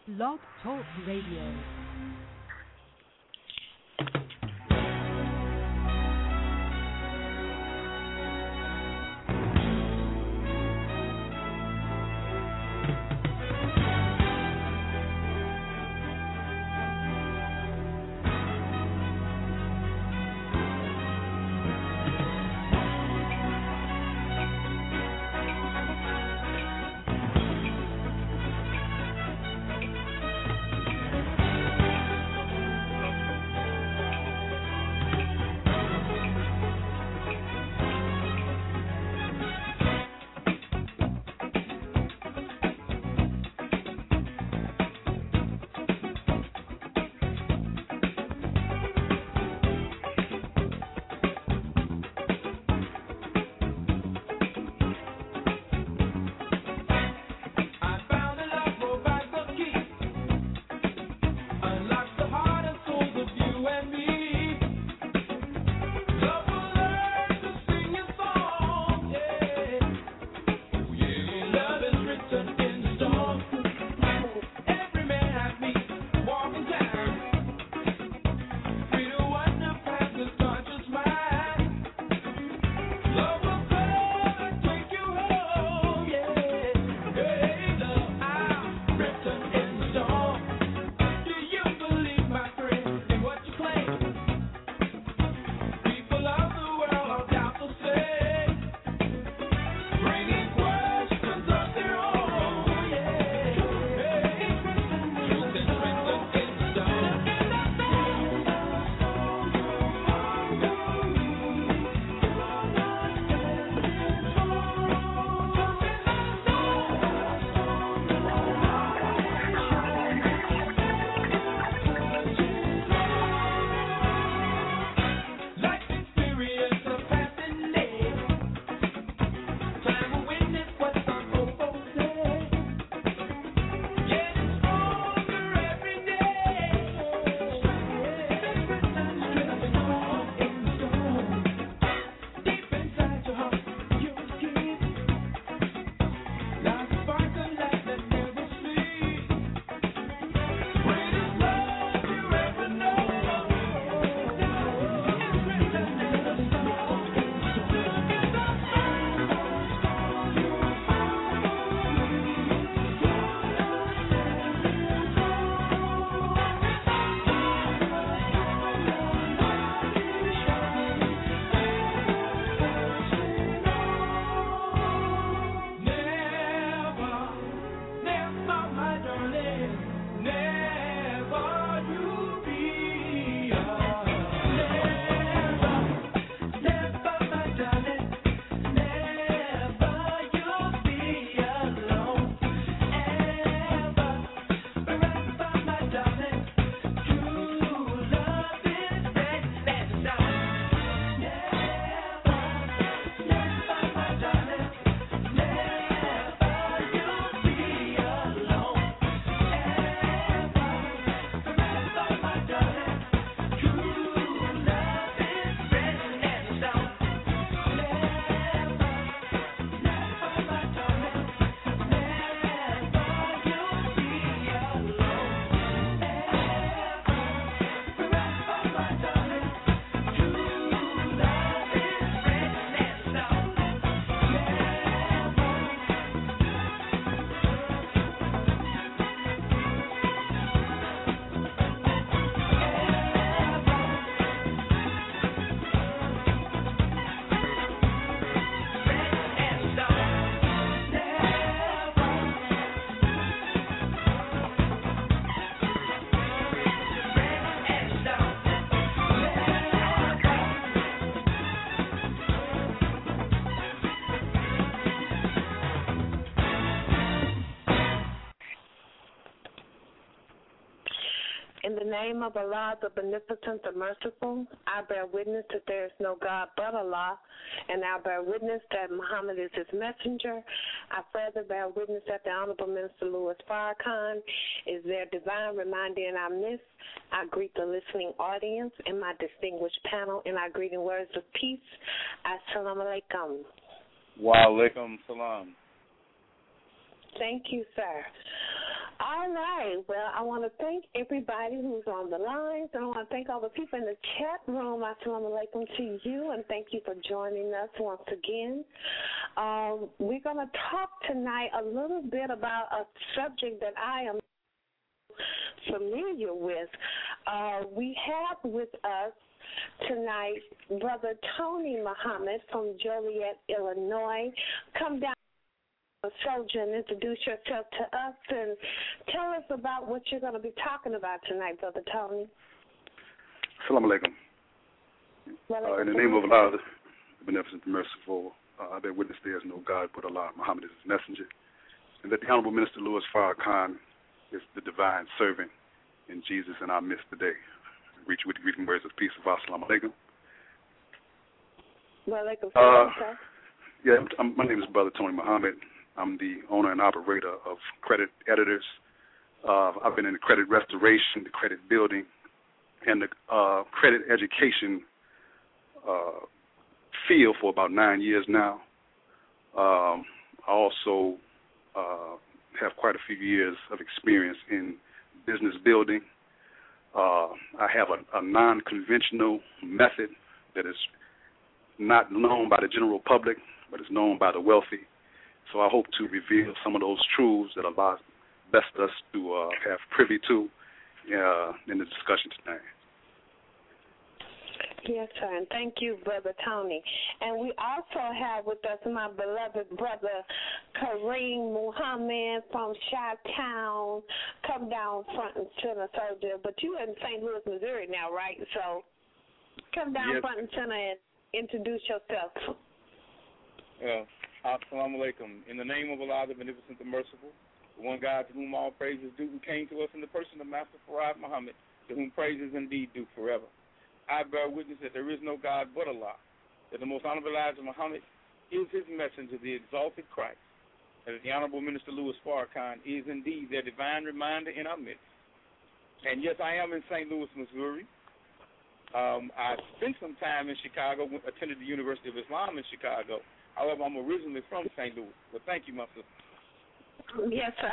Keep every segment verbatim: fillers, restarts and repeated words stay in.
Blog Talk Radio. In the name of Allah, the Beneficent, the Merciful, I bear witness that there is no God but Allah, and I bear witness that Muhammad is his messenger. I further bear witness that the Honorable Minister Louis Farrakhan is their divine reminder in our midst. I greet the listening audience and my distinguished panel in our greeting words of peace. Assalamu alaikum. Wa alaikum salam. Thank you, sir. All right. Well, I want to thank everybody who's on the lines, and I want to thank all the people in the chat room. Assalamu alaikum to you, and thank you for joining us once again. Um, we're going to talk tonight a little bit about a subject that I am familiar with. Uh, we have with us tonight Brother Tony Muhammad from Joliet, Illinois. Come down, soldier, and introduce yourself to us and tell us about what you're going to be talking about tonight, Brother Tony. Assalamu alaikum. Uh, in the name of Allah, the beneficent, the merciful, uh, I bear witness there is no God but Allah, Muhammad is his messenger, and that the Honorable Minister Louis Farrakhan is the divine servant in Jesus in our midst today. Reach with the greeting words of peace of Assalamu alaikum. Wa alaikum uh, salam. Yeah, I'm, my name is Brother Tony Muhammad. I'm the owner and operator of Credit Editors. Uh, I've been in the credit restoration, the credit building, and the uh, credit education uh, field for about nine years now. Um, I also uh, have quite a few years of experience in business building. Uh, I have a, a non-conventional method that is not known by the general public, but is known by the wealthy. So I hope to reveal some of those truths that Allah blessed us to uh, have privy to uh, in the discussion tonight. Yes, sir, and thank you, Brother Tony. And we also have with us my beloved brother, Kareem Muhammad from Chi-Town. Come down front and center, soldier. But you in Saint Louis, Missouri now, right? So come down yes. front and center and introduce yourself. Well, assalamu alaikum. In the name of Allah, the beneficent, the merciful, the one God to whom all praise is due, who came to us in the person of Master Farad Muhammad, to whom praise is indeed due forever. I bear witness that there is no God but Allah, that the most honorable Elijah Muhammad is his messenger, the exalted Christ, and that the Honorable Minister Louis Farrakhan is indeed their divine reminder in our midst. And yes, I am in Saint Louis, Missouri. Um, I spent some time in Chicago, attended the University of Islam in Chicago. However, I'm originally from Saint Louis. But thank you, my sister. Yes, sir.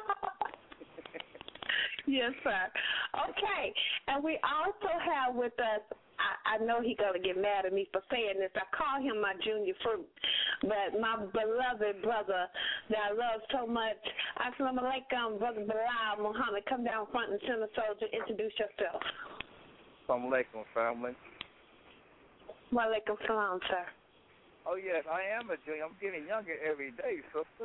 Yes, sir. Okay, and we also have with us, I, I know he's going to get mad at me for saying this. I call him my junior fruit, but my beloved brother that I love so much. Assalamu alaikum, Brother Bilal Muhammad. Come down front and center, soldier. Introduce yourself. Assalamu alaikum, family. Wa alaikum salam, sir. Oh, yes, I am a junior. I'm getting younger every day, sister.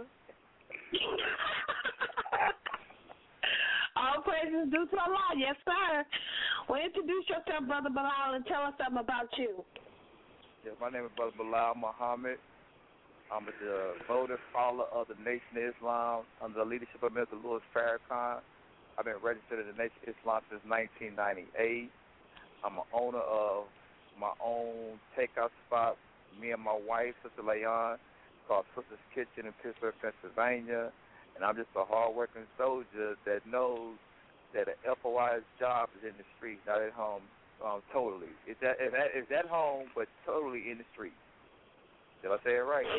All praises due to Allah, yes, sir. Well, introduce yourself, Brother Bilal, and tell us something about you. Yes, my name is Brother Bilal Muhammad. I'm a devoted follower of the Nation of Islam under the leadership of Mister Louis Farrakhan. I've been registered in the Nation of Islam since nineteen ninety-eight. I'm an owner of my own takeout spot, me and my wife, Sister Leon, called Sister's Kitchen in Pittsburgh, Pennsylvania. And I'm just a hard-working soldier that knows that an F O I's job is in the street, not at home, um, totally. It's at, it's, at, it's at home, but totally in the street. Did I say it right?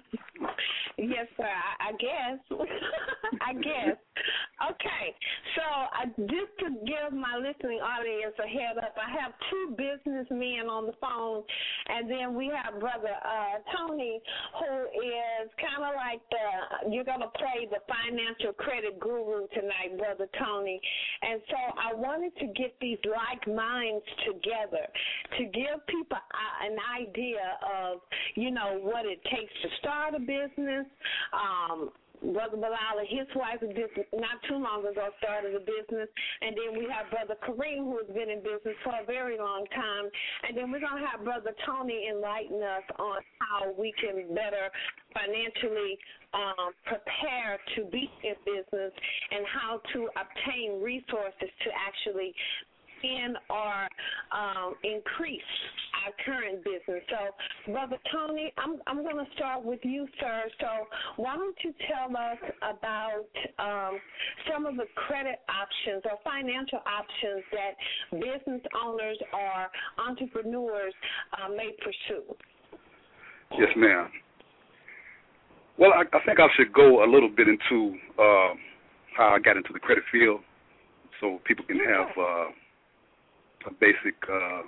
Yes, sir. I, I guess. I guess. Okay. So I, just to give my listening audience a head up, I have two businessmen on the phone, and then we have Brother uh, Tony, who is kind of like the, you're going to play the financial credit guru tonight, Brother Tony. And so I wanted to get these like minds together to give people an idea of, you know, what it takes to start a business. Um, Brother Bilal and his wife just not too long ago started a business. And then we have Brother Kareem, who has been in business for a very long time. And then we're going to have Brother Tony enlighten us on how we can better financially um, prepare to be in business and how to obtain resources to actually in or um, increase our current business. So, Brother Tony, I'm I'm going to start with you, sir. So, why don't you tell us about um, some of the credit options or financial options that business owners or entrepreneurs uh, may pursue? Yes, ma'am. Well, I, I think I should go a little bit into uh, how I got into the credit field, so people can have uh, a basic uh,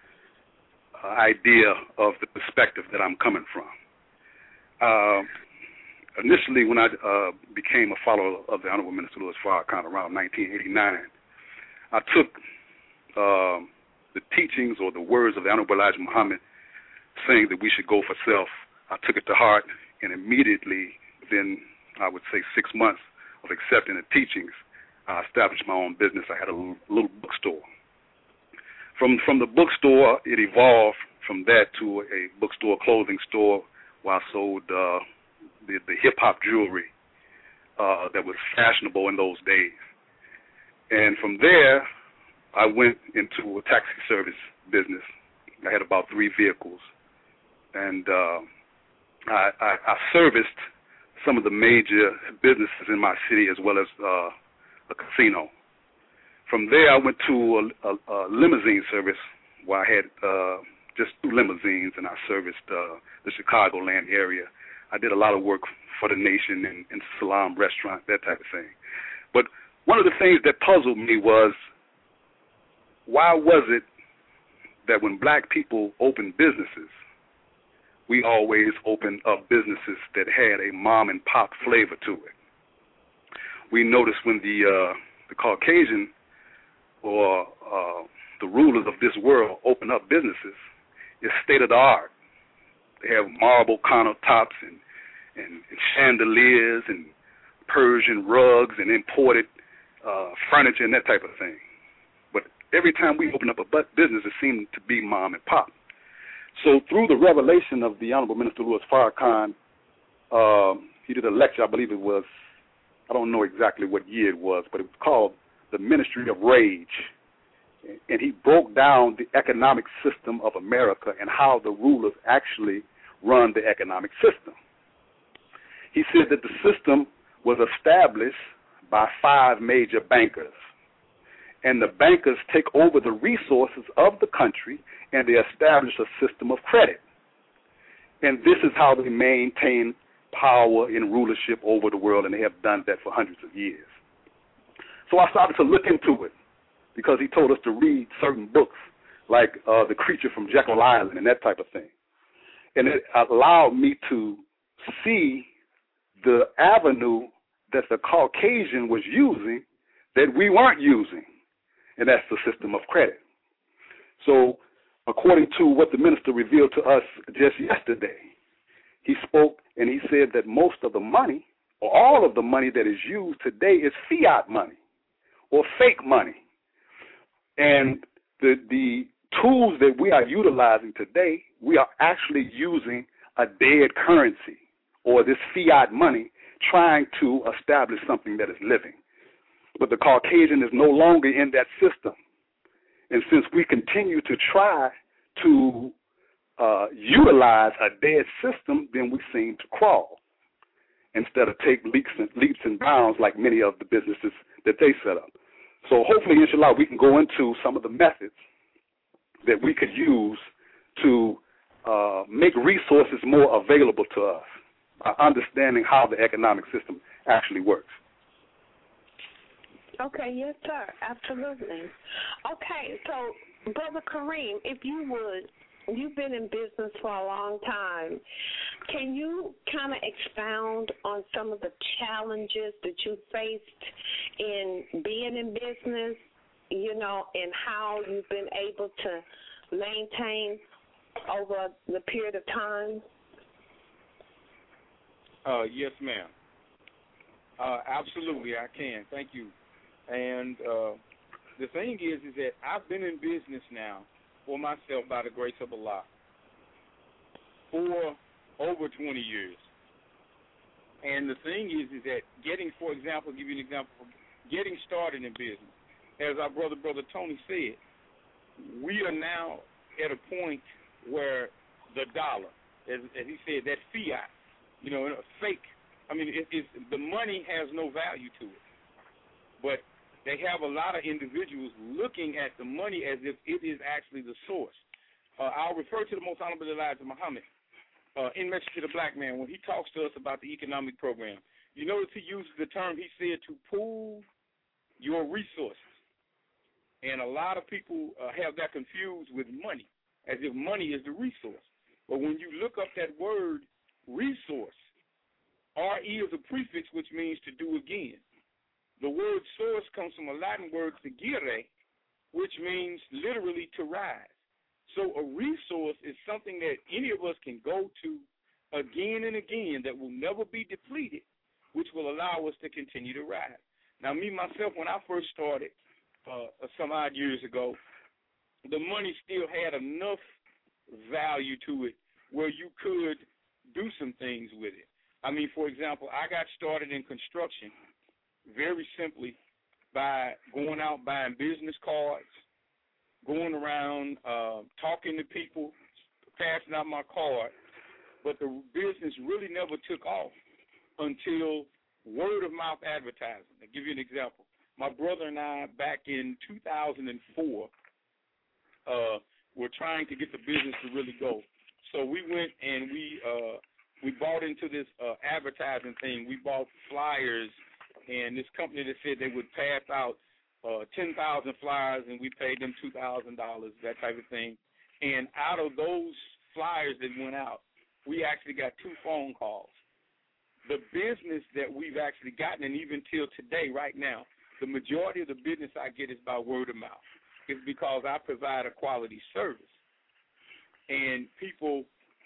idea of the perspective that I'm coming from. Uh, initially, when I uh, became a follower of the Honorable Minister Louis Farrakhan around nineteen eighty-nine, I took uh, the teachings or the words of the Honorable Elijah Muhammad saying that we should go for self. I took it to heart, and immediately, within, I would say, six months of accepting the teachings, I established my own business. I had a little, little bookstore. From from the bookstore, it evolved from that to a bookstore clothing store where I sold uh, the, the hip-hop jewelry uh, that was fashionable in those days. And from there, I went into a taxi service business. I had about three vehicles. And uh, I, I, I serviced some of the major businesses in my city as well as uh, a casino. From there, I went to a, a, a limousine service where I had uh, just two limousines, and I serviced uh, the Chicagoland area. I did a lot of work for the nation in, in Salam restaurant, that type of thing. But one of the things that puzzled me was, why was it that when black people opened businesses, we always opened up businesses that had a mom and pop flavor to it? We noticed when the uh, the Caucasian or uh, the rulers of this world open up businesses, it's state of the art. They have marble countertops and, and, and chandeliers and Persian rugs and imported uh, furniture and that type of thing. But every time we open up a business, it seemed to be mom and pop. So through the revelation of the Honorable Minister Louis Farrakhan, um, he did a lecture, I believe it was, I don't know exactly what year it was, but it was called The Ministry of Rage. And he broke down the economic system of America and how the rulers actually run the economic system. He said that the system was established by five major bankers. And the bankers take over the resources of the country and they establish a system of credit. And this is how they maintain power and rulership over the world, and they have done that for hundreds of years. So I started to look into it because he told us to read certain books like uh, The Creature from Jekyll Island and that type of thing. And it allowed me to see the avenue that the Caucasian was using that we weren't using, and that's the system of credit. So according to what the minister revealed to us just yesterday, he spoke and he said that most of the money, or all of the money that is used today, is fiat money or fake money. And the the tools that we are utilizing today, we are actually using a dead currency or this fiat money trying to establish something that is living. But the Caucasian is no longer in that system. And since we continue to try to uh, utilize a dead system, then we seem to crawl instead of take leaps and, leaps and bounds like many of the businesses that they set up. So hopefully, inshallah, we can go into some of the methods that we could use to uh, make resources more available to us by understanding how the economic system actually works. Okay, yes, sir, absolutely. Okay, so, Brother Kareem, if you would, you've been in business for a long time. Can you kind of expound on some of the challenges that you faced in being in business, you know, and how you've been able to maintain over the period of time? Uh, yes, ma'am. Uh, absolutely, I can. Thank you. And uh, the thing is, is that I've been in business now for myself by the grace of Allah for over twenty years. And the thing is, is that getting, for example, give you an example, getting started in business, as our brother, Brother Tony said, we are now at a point where the dollar, as, as he said, that fiat, you know, fake, I mean, it, it's, the money has no value to it. But they have a lot of individuals looking at the money as if it is actually the source. Uh, I'll refer to the Most Honorable Elijah Muhammad uh, in Message to the Black Man when he talks to us about the economic program. You notice he uses the term, he said, to pool your resources. And a lot of people uh, have that confused with money, as if money is the resource. But when you look up that word resource, R E is a prefix, which means to do again. The word source comes from a Latin word seguire, which means literally to rise. So a resource is something that any of us can go to again and again that will never be depleted, which will allow us to continue to rise. Now, me, myself, when I first started uh, some odd years ago, the money still had enough value to it where you could do some things with it. I mean, for example, I got started in construction very simply by going out buying business cards, going around uh, talking to people, passing out my card. But the business really never took off until word-of-mouth advertising. I'll give you an example. My brother and I, back in two thousand four, uh, were trying to get the business to really go. So we went and we uh, we bought into this uh, advertising thing. We bought flyers, and this company that said they would pass out uh, ten thousand flyers, and we paid them two thousand dollars, that type of thing. And out of those flyers that went out, we actually got two phone calls. The business that we've actually gotten, and even till today, right now, the majority of the business I get is by word of mouth. It's because I provide a quality service. And people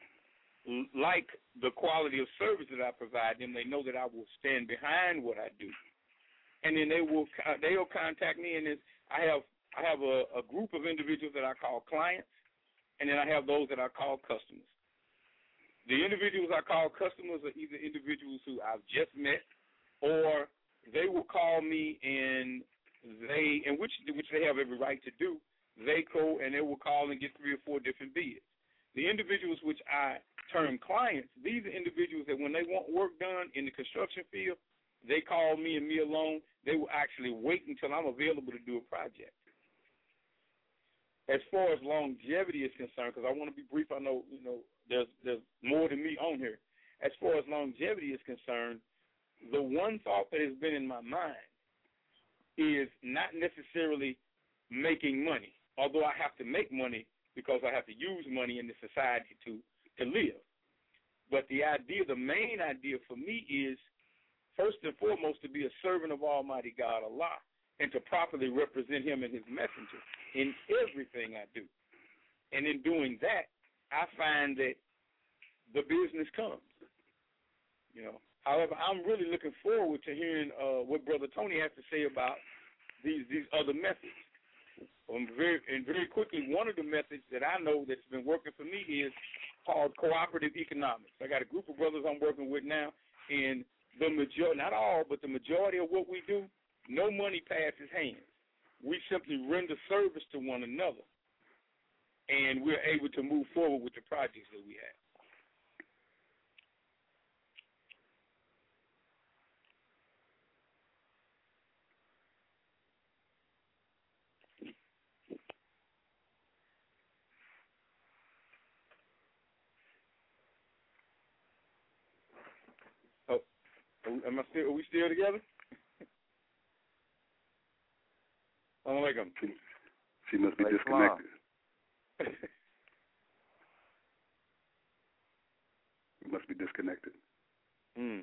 like the quality of service that I provide them. They know that I will stand behind what I do. And then they will they'll contact me, and I have I have a, a group of individuals that I call clients, and then I have those that I call customers. The individuals I call customers are either individuals who I've just met, or they will call me and they, and which which they have every right to do. They go and they will call and get three or four different bids. The individuals which I term clients, these are individuals that when they want work done in the construction field, they call me and me alone. They will actually wait until I'm available to do a project. As far as longevity is concerned, because I want to be brief, I know you know there's there's more than me on here. As far as longevity is concerned, the one thought that has been in my mind is not necessarily making money, although I have to make money because I have to use money in the society to, to live. But the idea, the main idea for me is, first and foremost, to be a servant of Almighty God, Allah, and to properly represent him and his messenger in everything I do. And in doing that, I find that the business comes. You know. However, I'm really looking forward to hearing uh, what Brother Tony has to say about these these other methods. Um, very, and very quickly, one of the methods that I know that's been working for me is called cooperative economics. I got a group of brothers I'm working with now, and the majority, not all, but the majority of what we do, no money passes hands. We simply render service to one another, and we're able to move forward with the projects that we have. Am I still, are we still together? Assalamualaikum. She, she must be disconnected. We must be disconnected. Hmm.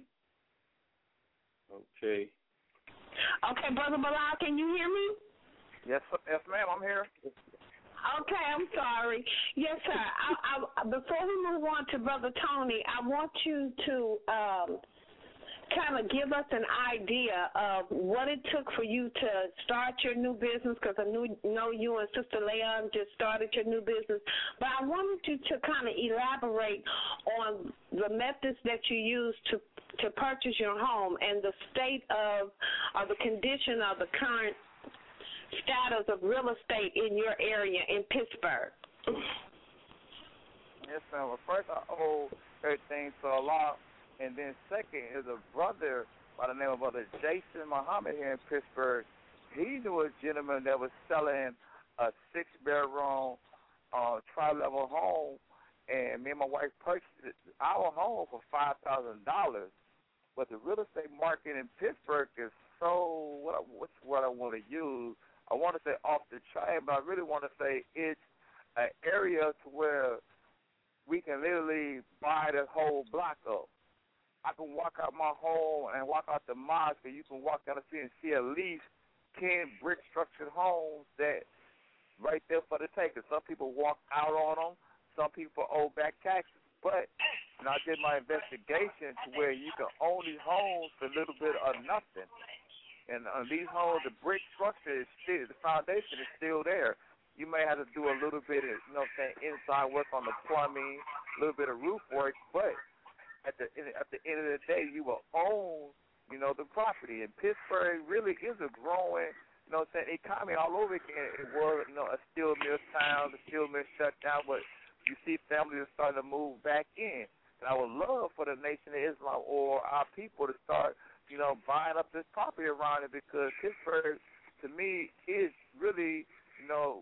Okay. Okay, Brother Bilal, can you hear me? Yes, yes, ma'am, I'm here. Okay, I'm sorry. Yes, sir. I, I, before we move on to Brother Tony, I want you to um, kind of give us an idea of what it took for you to start your new business, because I knew, know you and Sister Leon just started your new business. But I wanted you to kind of elaborate on the methods that you use to to purchase your home and the state of, or the condition of the current status of real estate in your area in Pittsburgh. Yes, ma'am. Well, first I owe everything to Allah. And then second is a brother by the name of Brother Jason Muhammad here in Pittsburgh. He knew a gentleman that was selling a six-bedroom uh, tri-level home, and me and my wife purchased our home for five thousand dollars. But the real estate market in Pittsburgh is so, what I, what's what I want to use? I want to say off the chain, but I really want to say it's an area to where we can literally buy the whole block up. I can walk out my home and walk out the mosque, and you can walk down the street and see at least ten brick-structured homes that right there for the taking. Some people walk out on them. Some people owe back taxes. But and I did my investigation to where you can own these homes for a little bit or nothing. And on these homes, the brick structure is still, the foundation is still there. You may have to do a little bit of, you know what I'm saying, inside work on the plumbing, a little bit of roof work, but at the at the end of the day, you will own, you know, the property. And Pittsburgh really is a growing, you know what I'm saying, economy all over again. It was, you know, a steel mill town, the steel mill shut down, but you see families are starting to move back in. And I would love for the Nation of Islam or our people to start, you know, buying up this property around it, because Pittsburgh, to me, is really, you know,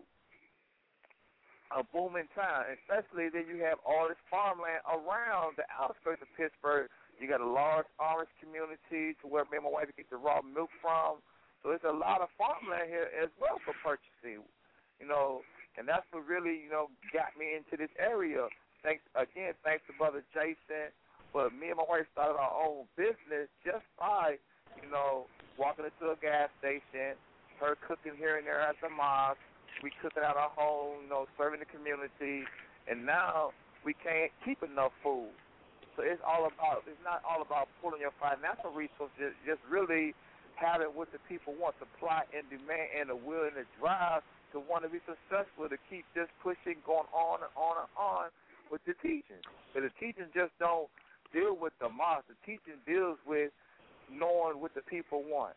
a booming town, especially then you have all this farmland around the outskirts of Pittsburgh. You got a large orange community to where me and my wife get the raw milk from. So there's a lot of farmland here as well for purchasing, you know, and that's what really, you know, got me into this area. Thanks, again, thanks to Brother Jason. But me and my wife started our own business just by, you know, walking into a gas station, her cooking here and there at the mosque, we cooking out our home, you know, serving the community, and now we can't keep enough food. So it's all about, it's not all about pulling your financial resources, just really having what the people want, supply and demand, and the will and the drive to want to be successful, to keep this pushing, going on and on and on with the teaching. But the teaching just don't deal with the mosque. The teaching deals with knowing what the people want.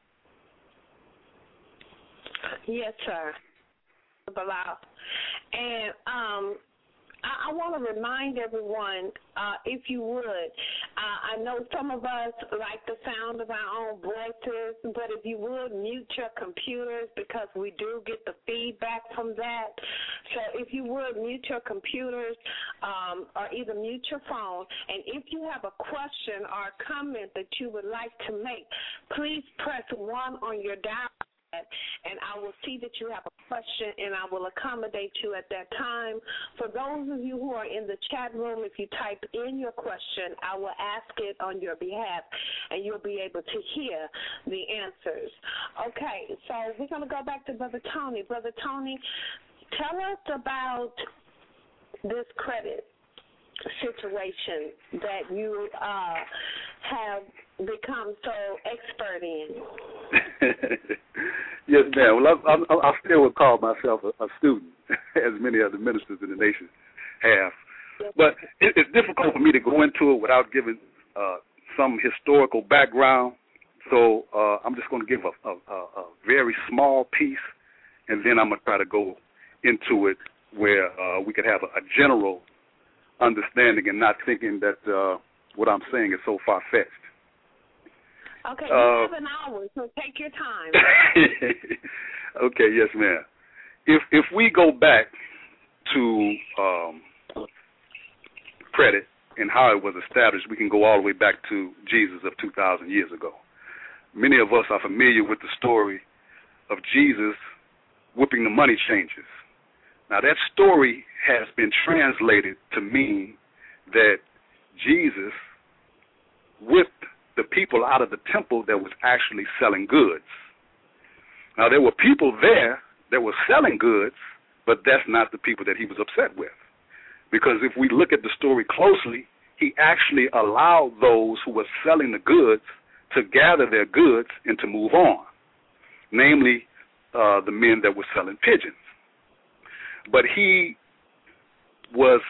Yes, sir. Bilal. And um, I, I want to remind everyone, uh, if you would, uh, I know some of us like the sound of our own voices, but if you would, mute your computers, because we do get the feedback from that. So if you would, mute your computers um, or either mute your phone. And if you have a question or a comment that you would like to make, please press one on your dial, and I will see that you have a question, and I will accommodate you at that time. For those of you who are in the chat room, if you type in your question, I will ask it on your behalf, and you'll be able to hear the answers. Okay, so we're going to go back to Brother Tony. Brother Tony, tell us about this credit situation that you uh, have become so expert in. Yes, ma'am. Well, I, I, I still would call myself a, a student, as many other ministers in the nation have. But it, it's difficult for me to go into it without giving uh, some historical background. So uh, I'm just going to give a, a, a very small piece, and then I'm going to try to go into it where uh, we could have a, a general understanding and not thinking that uh, what I'm saying is so far-fetched. Okay, you uh, have an hour, so take your time. Okay, yes, ma'am. If if we go back to um, credit and how it was established, we can go all the way back to Jesus of two thousand years ago. Many of us are familiar with the story of Jesus whipping the money changers. Now, that story has been translated to mean that Jesus whipped the people out of the temple that was actually selling goods. Now, there were people there that were selling goods, but that's not the people that he was upset with. Because if we look at the story closely, he actually allowed those who were selling the goods to gather their goods and to move on, namely uh, the men that were selling pigeons. But he was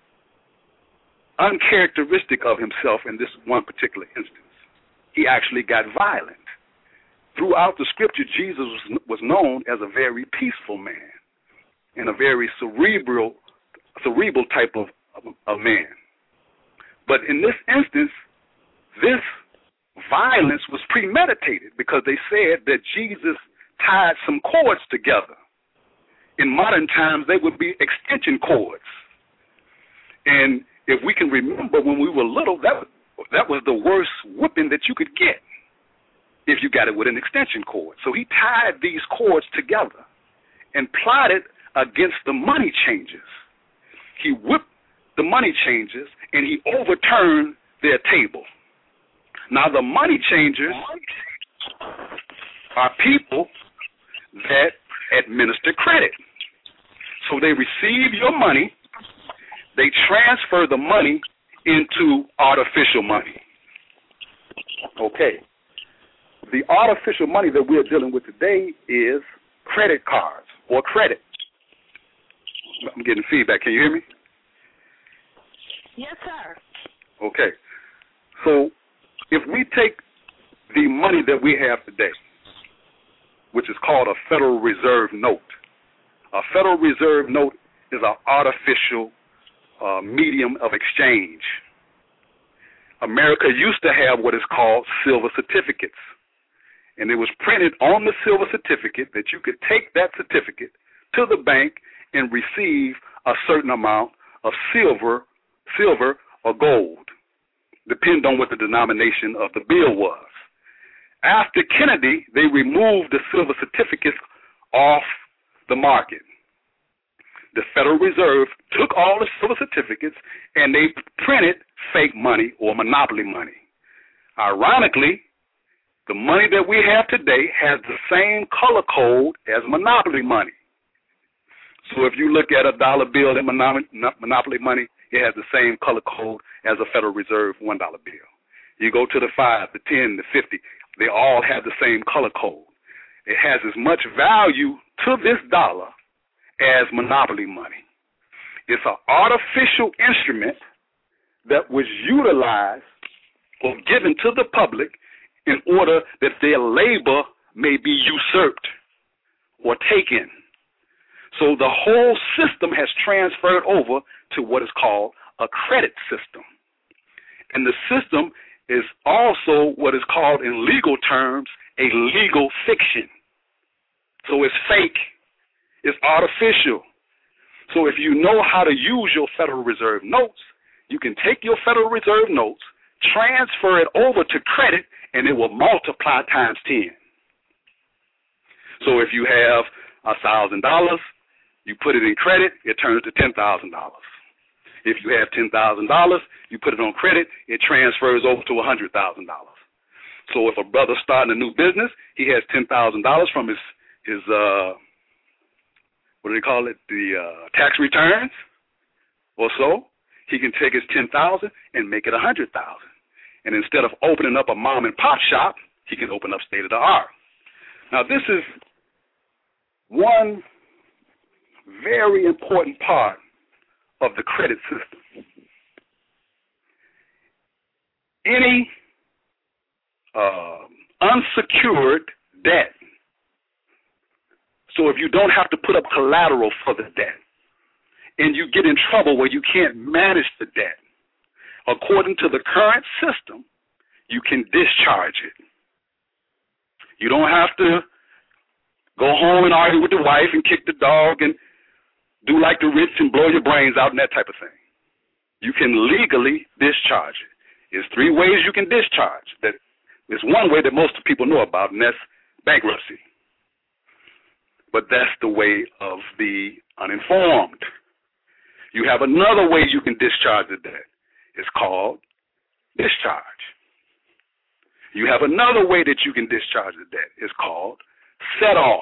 uncharacteristic of himself in this one particular instance. He actually got violent. Throughout the scripture, Jesus was, was known as a very peaceful man and a very cerebral, cerebral type of, of, of man. But in this instance, this violence was premeditated because they said that Jesus tied some cords together. In modern times, they would be extension cords. And if we can remember when we were little, that that was the worst whipping that you could get if you got it with an extension cord. So he tied these cords together and plotted against the money changers. He whipped the money changers and he overturned their table. Now the money changers are people that administer credit. So they receive your money, they transfer the money into artificial money. Okay. The artificial money that we're dealing with today is credit cards or credit. I'm getting feedback. Can you hear me? Yes, sir. Okay. So if we take the money that we have today, which is called a Federal Reserve note, a Federal Reserve note is an artificial uh, medium of exchange. America used to have what is called silver certificates. And it was printed on the silver certificate that you could take that certificate to the bank and receive a certain amount of silver, silver or gold, depending on what the denomination of the bill was. After Kennedy, they removed the silver certificates off the market. The Federal Reserve took all the silver certificates and they printed fake money or monopoly money. Ironically, the money that we have today has the same color code as monopoly money. So if you look at a dollar bill and monopoly money, it has the same color code as a Federal Reserve one dollar bill. You go to the five, the ten, the fifty, they all have the same color code. It has as much value to this dollar as monopoly money. It's an artificial instrument that was utilized or given to the public in order that their labor may be usurped or taken. So the whole system has transferred over to what is called a credit system. And the system is also what is called in legal terms a legal fiction. So it's fake. It's artificial. So if you know how to use your Federal Reserve notes, you can take your Federal Reserve notes, transfer it over to credit, and it will multiply times ten. So if you have one thousand dollars, you put it in credit, it turns to ten thousand dollars. If you have ten thousand dollars, you put it on credit, it transfers over to one hundred thousand dollars. So if a brother's starting a new business, he has ten thousand dollars from his, his uh, what do they call it, the uh, tax returns or so, he can take his ten thousand dollars and make it one hundred thousand dollars. And instead of opening up a mom and pop shop, he can open up state of the art. Now this is one very important part of the credit system. Any uh, unsecured debt, so if you don't have to put up collateral for the debt, and you get in trouble where you can't manage the debt, according to the current system, you can discharge it. You don't have to go home and argue with the wife and kick the dog and do like the rich and blow your brains out and that type of thing. You can legally discharge it. There's three ways you can discharge. That there's one way that most people know about, and that's bankruptcy. But that's the way of the uninformed. You have another way you can discharge the debt. It's called discharge. You have another way that you can discharge the debt. It's called set off.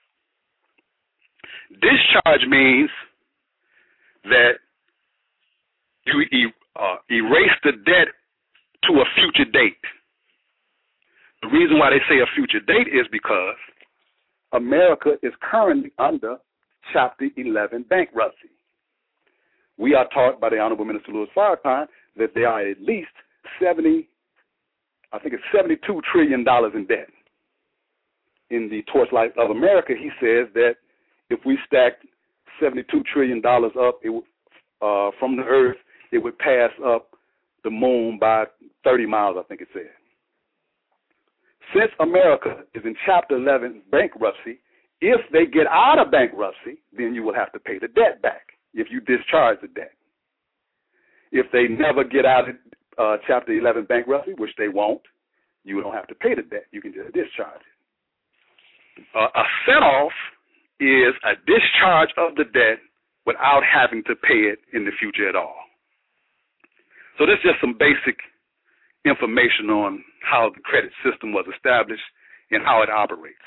Discharge means that you e- uh, erase the debt to a future date. The reason why they say a future date is because America is currently under Chapter eleven bankruptcy. We are taught by the Honorable Minister Louis Farrakhan that there are at least seventy, I think it's seventy-two trillion dollars in debt. In the Torchlight of America, he says that if we stacked seventy-two trillion dollars up it, uh, from the earth, it would pass up the moon by thirty miles, I think it said. Since America is in Chapter eleven bankruptcy, if they get out of bankruptcy, then you will have to pay the debt back if you discharge the debt. If they never get out of, uh, Chapter eleven bankruptcy, which they won't, you don't have to pay the debt. You can just discharge it. Uh, a set-off is a discharge of the debt without having to pay it in the future at all. So this is just some basic information on how the credit system was established and how it operates.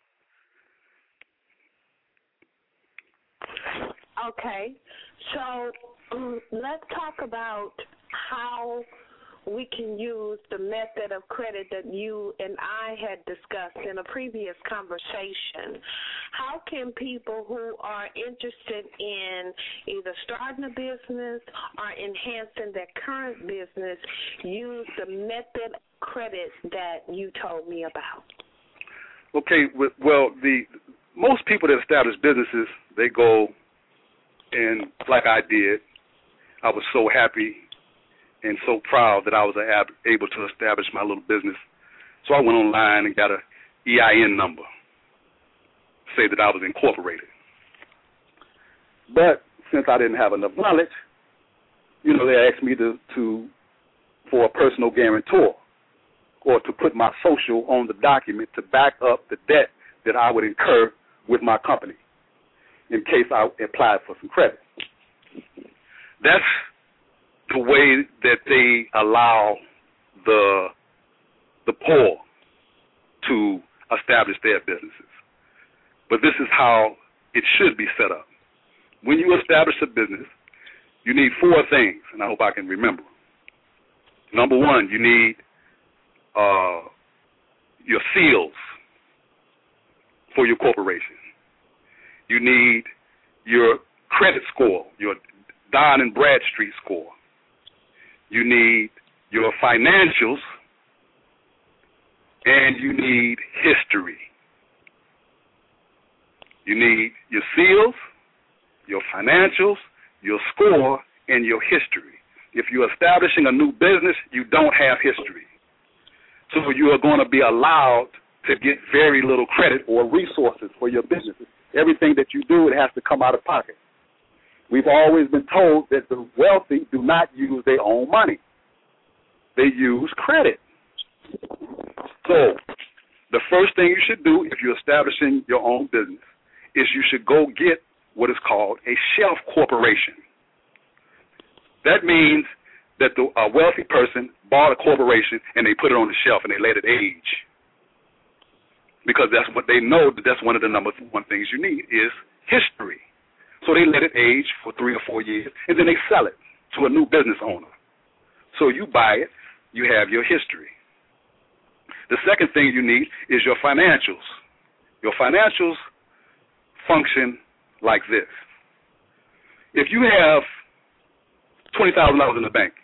Okay, so um, let's talk about how we can use the method of credit that you and I had discussed in a previous conversation. How can people who are interested in either starting a business or enhancing their current business use the method of credit that you told me about? Okay, well, the most people that establish businesses, they go and like I did, I was so happy and so proud that I was able to establish my little business. So I went online and got a E I N number, say that I was incorporated. But since I didn't have enough knowledge, you know, they asked me to, to for a personal guarantor or to put my social on the document to back up the debt that I would incur with my company in case I applied for some credit. That's the way that they allow the the poor to establish their businesses. But this is how it should be set up. When you establish a business, you need four things, and I hope I can remember. Number one, you need uh, your seals for your corporation. You need your credit score, your Dun and Bradstreet score. You need your financials, and you need history. You need your seals, your financials, your score, and your history. If you're establishing a new business, you don't have history. So you are going to be allowed to get very little credit or resources for your businesses. Everything that you do, it has to come out of pocket. We've always been told that the wealthy do not use their own money. They use credit. So the first thing you should do if you're establishing your own business is you should go get what is called a shelf corporation. That means that the, a wealthy person bought a corporation and they put it on the shelf and they let it age. Because that's what they know, that that's one of the number one things you need is history. So they let it age for three or four years, and then they sell it to a new business owner. So you buy it, you have your history. The second thing you need is your financials. Your financials function like this. If you have twenty thousand dollars in the bank,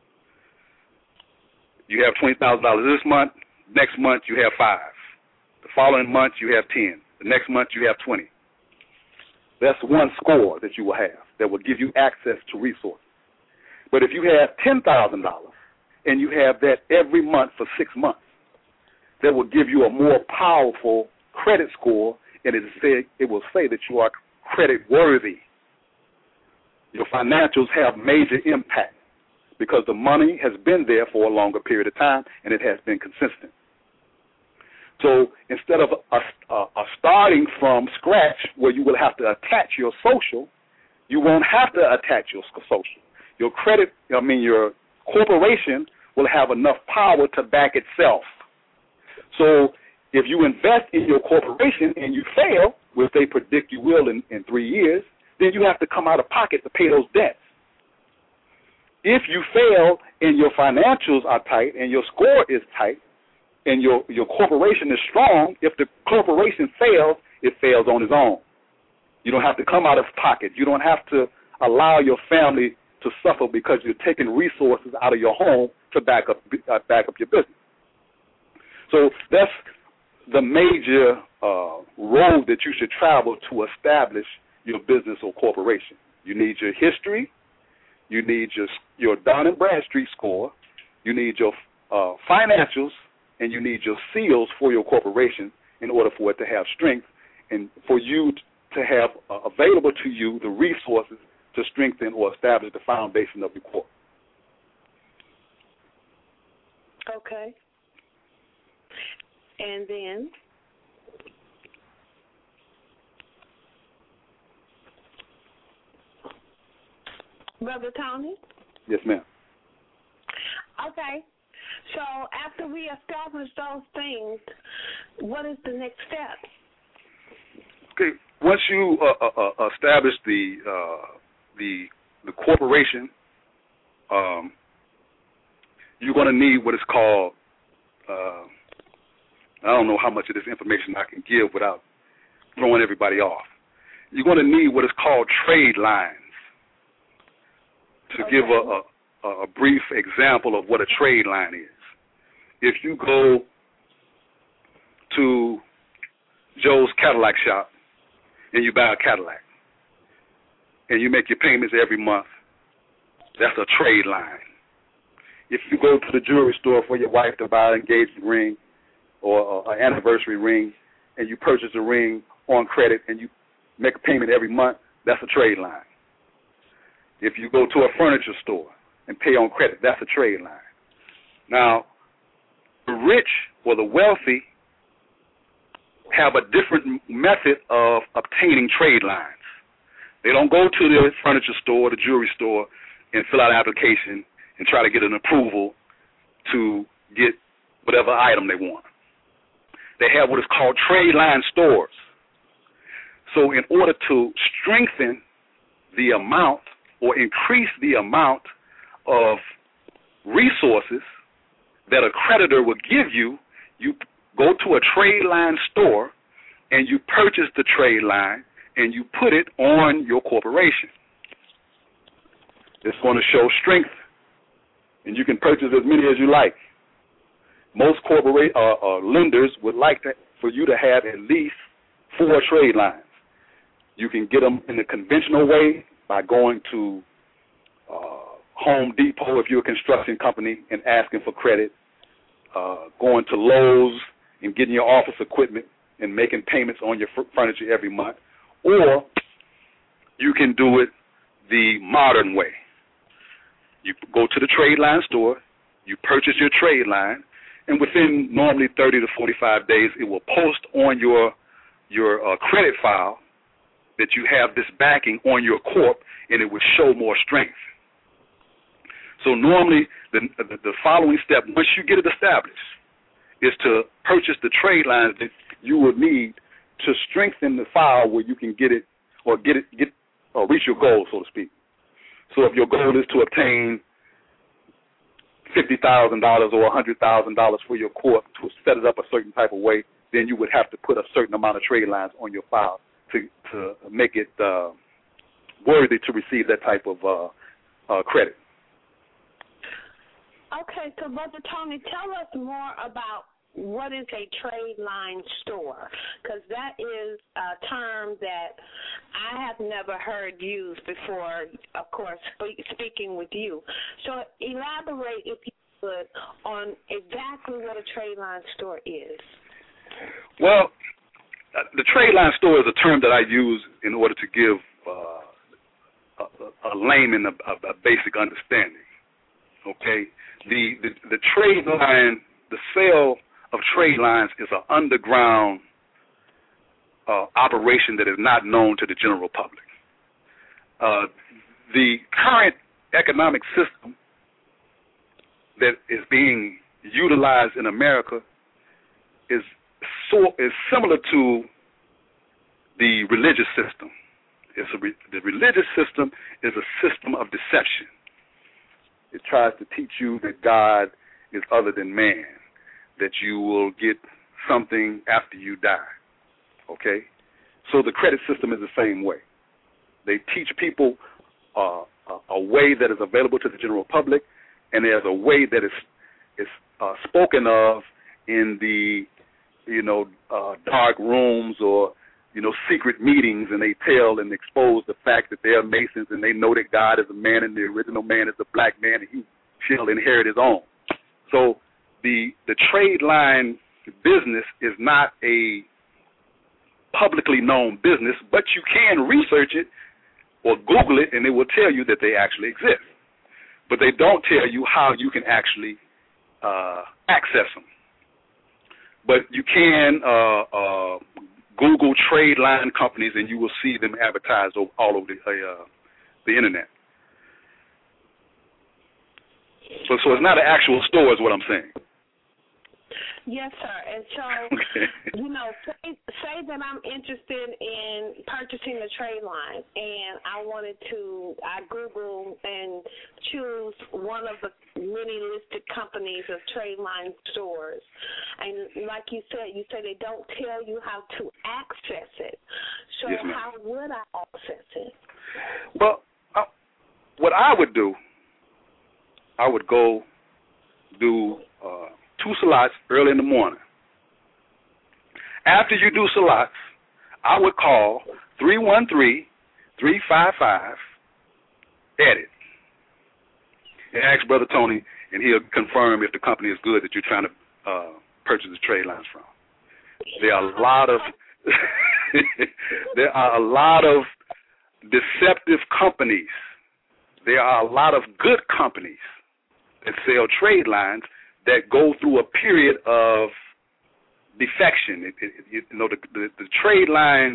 you have twenty thousand dollars this month, next month you have five. The following month you have ten. The next month you have twenty. That's one score that you will have that will give you access to resources. But if you have ten thousand dollars and you have that every month for six months, that will give you a more powerful credit score, and it, say, it will say that you are credit worthy. Your financials have major impact because the money has been there for a longer period of time and it has been consistent. So instead of a, a, a starting from scratch where you will have to attach your social, you won't have to attach your social. Your credit, I mean your corporation will have enough power to back itself. So if you invest in your corporation and you fail, which they predict you will in, in three years, then you have to come out of pocket to pay those debts. If you fail and your financials are tight and your score is tight, and your, your corporation is strong, if the corporation fails, it fails on its own. You don't have to come out of pocket. You don't have to allow your family to suffer because you're taking resources out of your home to back up uh, back up your business. So that's the major uh, road that you should travel to establish your business or corporation. You need your history. You need your, your Dun and Bradstreet score. You need your uh, financials. And you need your seals for your corporation in order for it to have strength and for you to have uh, available to you the resources to strengthen or establish the foundation of your corp. Okay. And then? Brother Tony? Yes, ma'am. Okay. So after we establish those things, what is the next step? Okay. Once you uh, uh, uh, establish the uh, the the corporation, um, you're going to need what is called. Uh, I don't know how much of this information I can give without throwing everybody off. You're going to need what is called trade lines. To okay. give a, a, a brief example of what a trade line is, if you go to Joe's Cadillac shop and you buy a Cadillac and you make your payments every month, that's a trade line. If you go to the jewelry store for your wife to buy an engagement ring or an anniversary ring and you purchase a ring on credit and you make a payment every month, that's a trade line. If you go to a furniture store and pay on credit, that's a trade line. Now, the rich or the wealthy have a different method of obtaining trade lines. They don't go to the furniture store, the jewelry store, and fill out an application and try to get an approval to get whatever item they want. They have what is called trade line stores. So in order to strengthen the amount or increase the amount of resources that a creditor will give you, you go to a trade line store and you purchase the trade line and you put it on your corporation. It's going to show strength, and you can purchase as many as you like. Most corporate uh, uh, lenders would like to, for you to have at least four trade lines. You can get them in the conventional way, by going to uh, Home Depot if you're a construction company and asking for credit, uh, going to Lowe's and getting your office equipment and making payments on your furniture every month, or you can do it the modern way. You go to the trade line store, you purchase your trade line, and within normally thirty to forty-five days, it will post on your, your uh, credit file that you have this backing on your corp, and it would show more strength. So normally, the, the, the following step, once you get it established, is to purchase the trade lines that you will need to strengthen the file where you can get it or get it get or reach your goal, so to speak. So if your goal is to obtain fifty thousand dollars or one hundred thousand dollars for your corp to set it up a certain type of way, then you would have to put a certain amount of trade lines on your file to, to make it uh, worthy to receive that type of uh, uh, credit. Okay, so Brother Tony, tell us more about what is a trade line store, because that is a term that I have never heard used before, of course, speaking with you. So elaborate, if you would, on exactly what a trade line store is. Well, the trade line store is a term that I use in order to give uh, a, a layman a, a basic understanding. Okay, the, the the trade line, the sale of trade lines is an underground uh, operation that is not known to the general public. Uh, the current economic system that is being utilized in America is so is similar to the religious system. It's a re, the religious system is a system of deception. It tries to teach you that God is other than man, that you will get something after you die. Okay? So the credit system is the same way. They teach people uh, a, a way that is available to the general public, and there's a way that is is uh, spoken of in the you know uh, dark rooms or you know secret meetings, and they tell and expose the fact that they are Masons and they know that God is a man and the original man is a black man and he shall inherit his own. So the the trade line business is not a publicly known business, but you can research it or Google it, and it will tell you that they actually exist. But they don't tell you how you can actually uh, access them. But you can uh, uh, Google trade line companies, and you will see them advertised all over the, uh, the internet. So, so it's not an actual store, is what I'm saying. Yes, sir. And so, okay. you know, say, say that I'm interested in purchasing the trade line, and I wanted to, I Google and choose one of the many listed companies of trade line stores. And like you said, you said they don't tell you how to access it. So yes, how would I access it? Well, I, what I would do, I would go do uh, two salats early in the morning. After you do salats, I would call three one three, three five five, edit. And ask Brother Tony, and he'll confirm if the company is good that you're trying to uh, purchase the trade lines from. There are a lot of there are a lot of deceptive companies. There are a lot of good companies that sell trade lines that go through a period of defection. It, it, it, you know, the, the, the trade line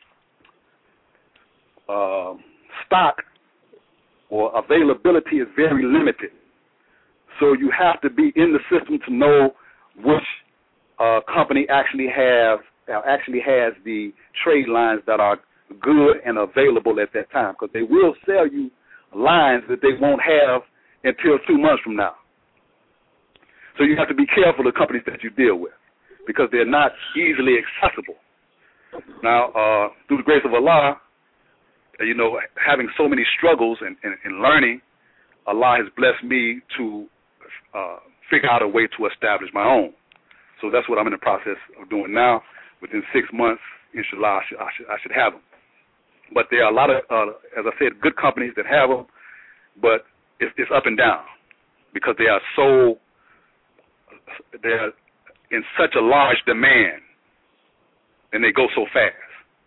uh, stock or availability is very limited. So you have to be in the system to know which uh, company actually have uh, actually has the trade lines that are good and available at that time, because they will sell you lines that they won't have until two months from now. So you have to be careful of the companies that you deal with, because they're not easily accessible. Now, uh, through the grace of Allah, you know, having so many struggles and, and, and learning, Allah has blessed me to uh, figure out a way to establish my own. So that's what I'm in the process of doing now. Within six months, inshallah, I should, I should, I should have them. But there are a lot of, uh, as I said, good companies that have them, but it's, it's up and down because they are so, they're in such a large demand, and they go so fast.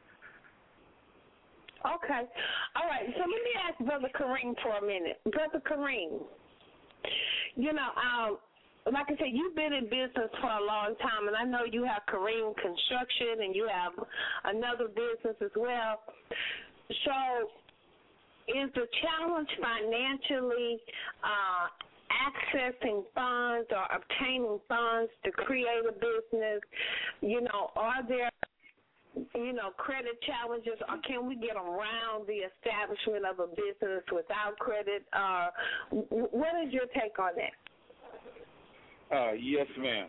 Okay. All right. So let me ask Brother Kareem for a minute. Brother Kareem, you know, um, like I said, you've been in business for a long time, and I know you have Kareem Construction, and you have another business as well. So is the challenge financially uh, accessing funds or obtaining funds to create a business? You know, are there, you know, credit challenges, or can we get around the establishment of a business without credit? Uh, what is your take on that? Uh, yes, ma'am.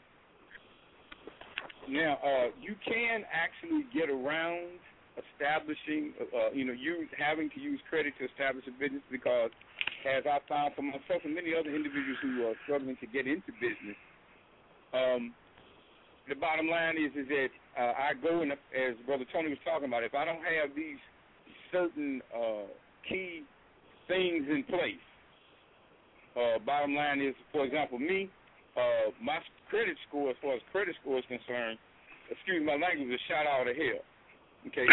Now, uh, you can actually get around establishing, uh, you know, you having to use credit to establish a business, because as I found for myself and many other individuals who are struggling to get into business, um, the bottom line is is that uh, I go, and as Brother Tony was talking about, if I don't have these certain uh, key things in place, uh, bottom line is, for example, me, uh, my credit score, as far as credit score is concerned, excuse my language, is shot out of hell. Okay,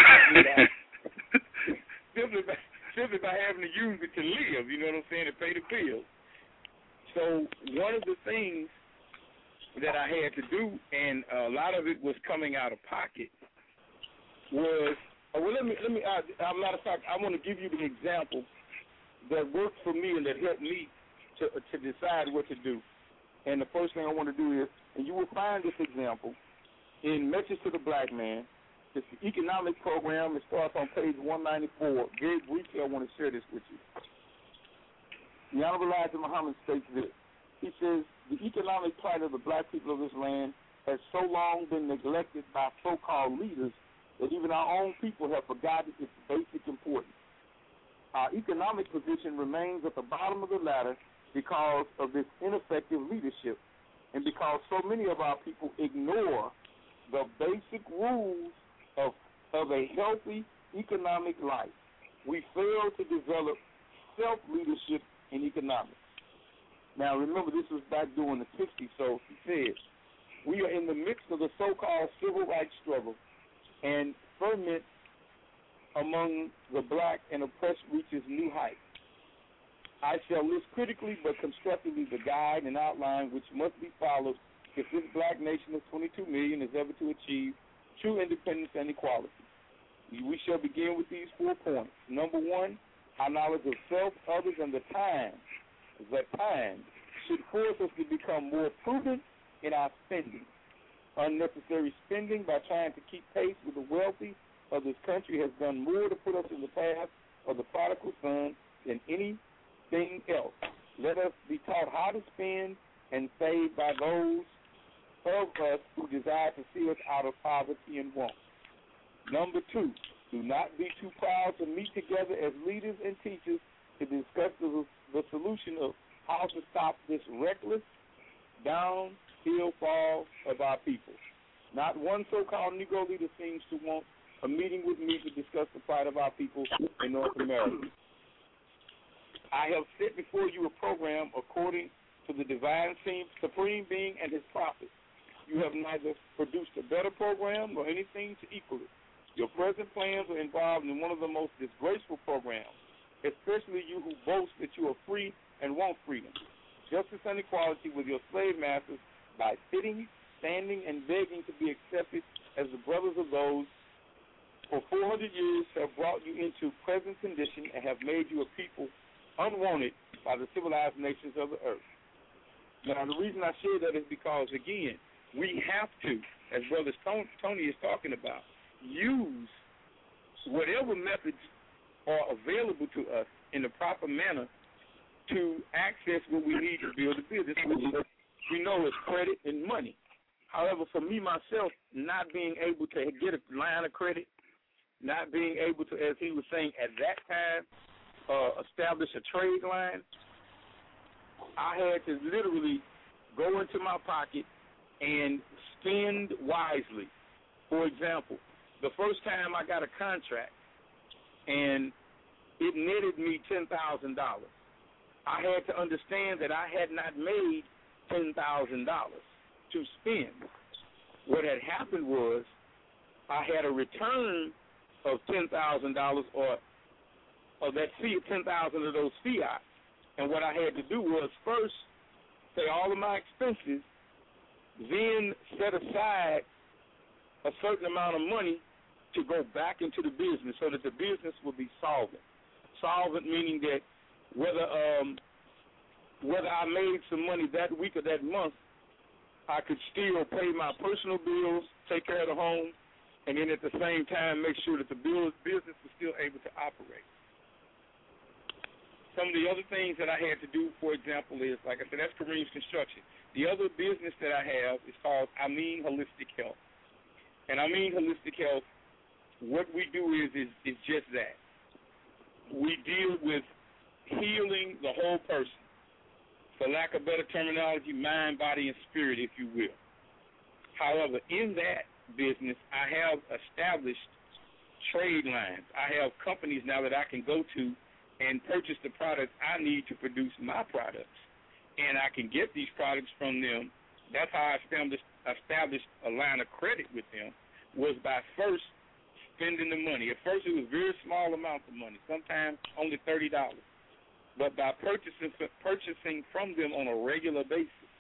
simply by, simply by having to use it to live, you know what I'm saying, to pay the bills. So one of the things that I had to do, and a lot of it was coming out of pocket, was uh, well. Let me let me. Uh, a matter of fact, I want to give you the example that worked for me and that helped me to to decide what to do. And the first thing I want to do is, and you will find this example in Message to the Black Man. It's the economic program. It starts on page one ninety-four. Very briefly, I want to share this with you. The Honorable Elijah Muhammad states this. He says, the economic plight of the black people of this land has so long been neglected by so-called leaders that even our own people have forgotten its basic importance. Our economic position remains at the bottom of the ladder because of this ineffective leadership, and because so many of our people ignore the basic rules of, of a healthy economic life. We fail to develop self-leadership in economics. Now, remember, this was back during the sixties, so he said, we are in the midst of the so-called civil rights struggle, and ferment among the black and oppressed reaches new heights. I shall list critically but constructively the guide and outline which must be followed if this black nation of twenty-two million is ever to achieve true independence and equality. We shall begin with these four points. Number one, our knowledge of self, others, and the time, the time should force us to become more prudent in our spending. Unnecessary spending by trying to keep pace with the wealthy of this country has done more to put us in the path of the prodigal son than anything else. Let us be taught how to spend and save by those of us who desire to see us out of poverty and want. Number two, do not be too proud to meet together as leaders and teachers to discuss the, the solution of how to stop this reckless downhill fall of our people. Not one so-called Negro leader seems to want a meeting with me to discuss the plight of our people in North America. I have set before you a program according to the divine supreme being and his prophets. You have neither produced a better program nor anything to equal it. Your present plans are involved in one of the most disgraceful programs, especially you who boast that you are free and want freedom, justice and equality with your slave masters by sitting, standing, and begging to be accepted as the brothers of those for four hundred years have brought you into present condition and have made you a people unwanted by the civilized nations of the earth. Now, the reason I share that is because, again, we have to, as Brother Tony is talking about, use whatever methods are available to us in the proper manner to access what we need to build a business, which we know is credit and money. However, for me, myself, not being able to get a line of credit, not being able to, as he was saying, at that time, uh, establish a trade line, I had to literally go into my pocket and spend wisely. For example, the first time I got a contract and it netted me ten thousand dollars, I had to understand that I had not made ten thousand dollars to spend. What had happened was I had a return of ten thousand dollars or, or that fee, ten thousand dollars of those fiat. And what I had to do was first pay all of my expenses, then set aside a certain amount of money to go back into the business so that the business will be solvent. Solvent meaning that whether um, whether I made some money that week or that month, I could still pay my personal bills, take care of the home, and then at the same time make sure that the business was still able to operate. Some of the other things that I had to do, for example, is, like I said, that's Kareem's Construction. The other business that I have is called I Mean Holistic Health. And I Mean Holistic Health, what we do is, is, is just that. We deal with healing the whole person. For lack of better terminology, mind, body, and spirit, if you will. However, in that business, I have established trade lines. I have companies now that I can go to and purchase the products I need to produce my products. And I can get these products from them. That's how I established, established a line of credit with them, was by first spending the money. At first, it was very small amounts of money, sometimes only thirty dollars. But by purchasing purchasing from them on a regular basis,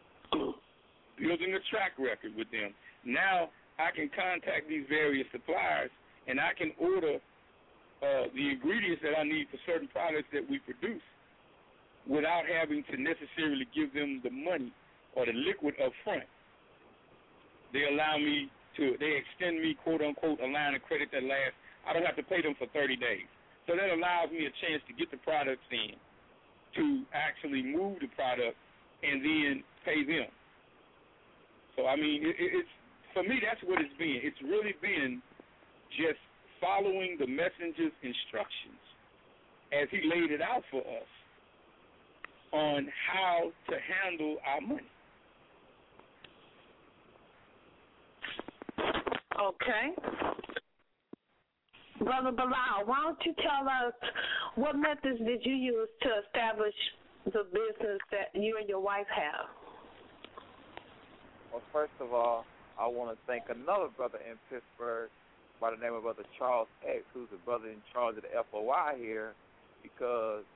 building a track record with them, now I can contact these various suppliers and I can order uh, the ingredients that I need for certain products that we produce without having to necessarily give them the money or the liquid up front. They allow me to, they extend me, quote unquote, a line of credit that lasts. I don't have to pay them for thirty days. So that allows me a chance to get the products in, to actually move the product, and then pay them. So, I mean, it, it's for me, that's what it's been. It's really been just following the messenger's instructions as he laid it out for us on how to handle our money. Okay. Brother Bilal, why don't you tell us what methods did you use to establish the business that you and your wife have? Well, first of all, I want to thank another brother in Pittsburgh by the name of Brother Charles X, who's the brother in charge of the F O I here, because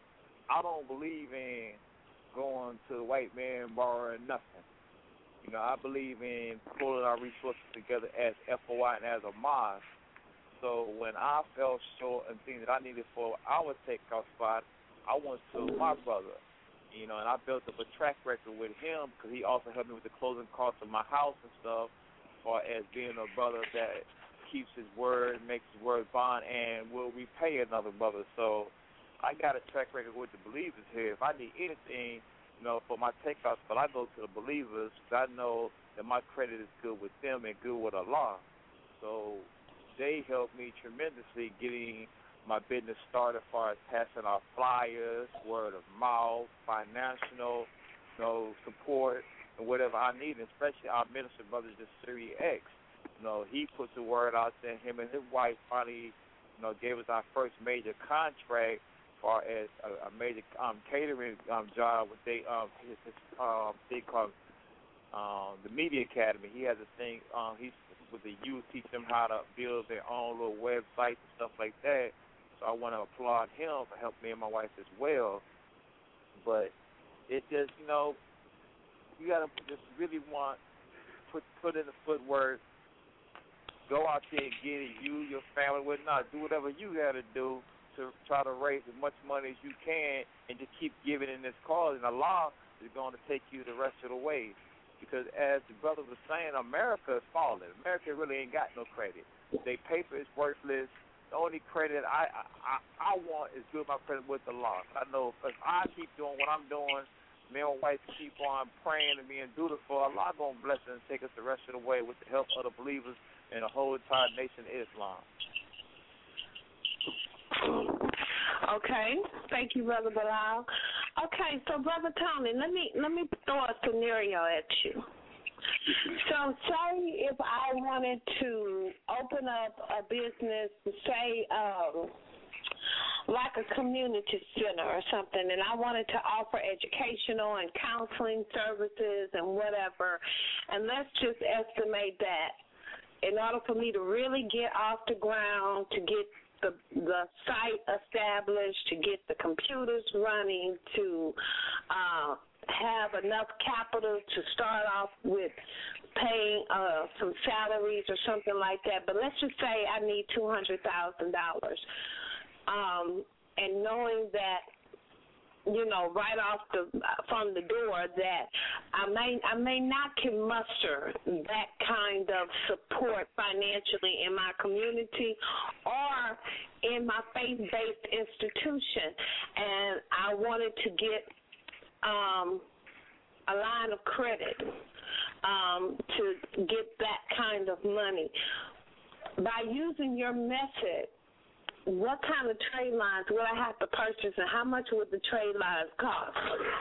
I don't believe in going to the white man borrowing nothing. You know, I believe in pulling our resources together as F O I and as a mosque. So when I fell short and things that I needed for our takeout spot, I went to my brother, you know, and I built up a track record with him because he also helped me with the closing costs of my house and stuff, as far as being a brother that keeps his word, makes his word bond, and will repay another brother. So I got a track record with the believers here. If I need anything, you know, for my takeout spot, I go to the believers because I know that my credit is good with them and good with Allah. So they helped me tremendously getting my business started as far as passing out flyers, word of mouth, financial, you know, support, and whatever I need, especially our minister brother, just Siri X. You know, he put the word out there. Him and his wife finally, you know, gave us our first major contract as far as a, a major um, catering um, job with they um his, his um they call um the Media Academy. He has a thing um he's with the youth, teach them how to build their own little websites and stuff like that. So I want to applaud him for helping me and my wife as well. But it just, you know, you got to just really want put put in the footwork, go out there and get it, you, your family, whatnot, do whatever you got to do to try to raise as much money as you can and just keep giving in this cause. And Allah is going to take you the rest of the way. Because as the brother was saying, America is falling. America really ain't got no credit. Their paper is worthless. The only credit I I, I want is build my credit with the law. I know if I keep doing what I'm doing, me and my wife keep on praying and being dutiful, Allah going to bless us and take us the rest of the way with the help of the believers and the whole entire nation of Islam. Okay, thank you, Brother Bilal. Okay, so Brother Tony, let me let me throw a scenario at you. So say if I wanted to open up a business, say um, like a community center or something, and I wanted to offer educational and counseling services and whatever, and let's just estimate that in order for me to really get off the ground, to get The, the site established, to get the computers running, to uh, have enough capital to start off with paying uh, some salaries or something like that. But let's just say I need two hundred thousand dollars. Um, and knowing that, you know, right off the from the door that I may I may not can muster that kind of support financially in my community or in my faith-based institution, and I wanted to get um, a line of credit um, to get that kind of money. By using your method, what kind of trade lines would I have to purchase, and how much would the trade lines cost?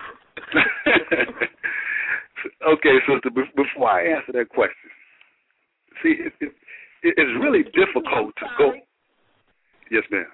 Okay, sister, before I answer that question, see, it, it, it's really difficult to go. Yes, ma'am.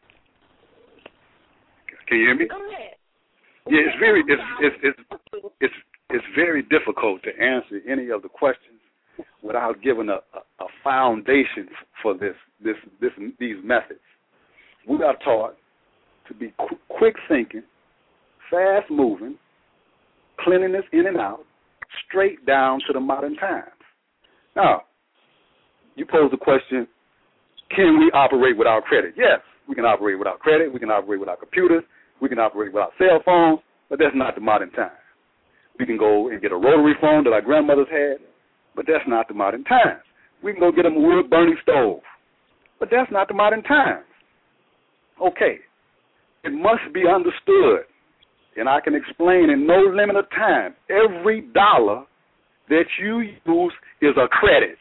Can you hear me? Go ahead. Yeah, it's very, it's, it's, it's, it's, it's very difficult to answer any of the questions without giving a, a, a foundation for this, this, this, these methods. We are taught to be qu- quick thinking, fast moving, cleanliness in and out, straight down to the modern times. Now, you pose the question, can we operate without credit? Yes, we can operate without credit. We can operate without computers. We can operate without cell phones, but that's not the modern time. We can go and get a rotary phone that our grandmothers had, but that's not the modern times. We can go get a wood-burning stove, but that's not the modern times. Okay, it must be understood, and I can explain in no limit of time, every dollar that you use is a credit.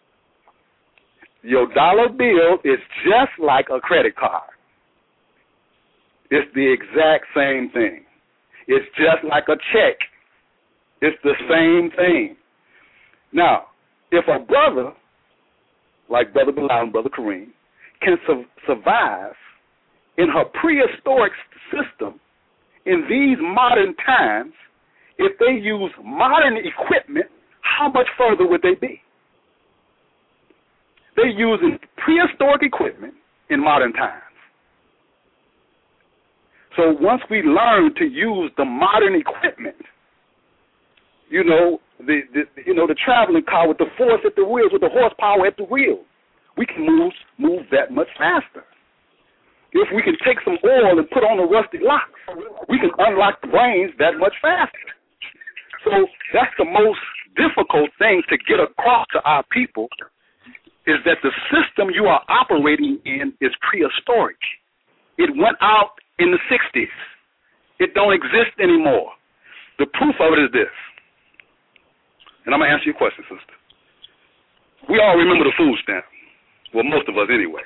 Your dollar bill is just like a credit card. It's the exact same thing. It's just like a check. It's the same thing. Now, if a brother, like Brother Bilal and Brother Kareem, can su- survive in her prehistoric system in these modern times, if they use modern equipment, how much further would they be? They're using prehistoric equipment in modern times. So once we learn to use the modern equipment, you know, the, the you know the traveling car with the force at the wheels, with the horsepower at the wheels, we can move move that much faster. If we can take some oil and put on the rusty locks, we can unlock the brains that much faster. So that's the most difficult thing to get across to our people, is that the system you are operating in is prehistoric. It went out in the sixties. It don't exist anymore. The proof of it is this. And I'm going to answer your question, sister. We all remember the food stamp. Well, most of us anyway.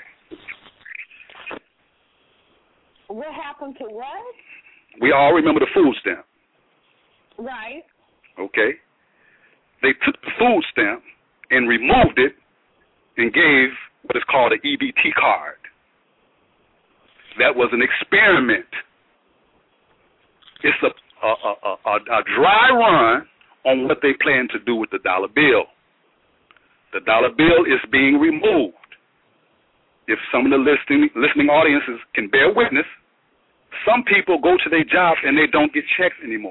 What happened to what? We all remember the food stamp. Right. Okay. They took the food stamp and removed it and gave what is called an E B T card. That was an experiment. It's a, a, a, a, a dry run on what they plan to do with the dollar bill. The dollar bill is being removed. If some of the listening, listening audiences can bear witness, some people go to their jobs and they don't get checks anymore.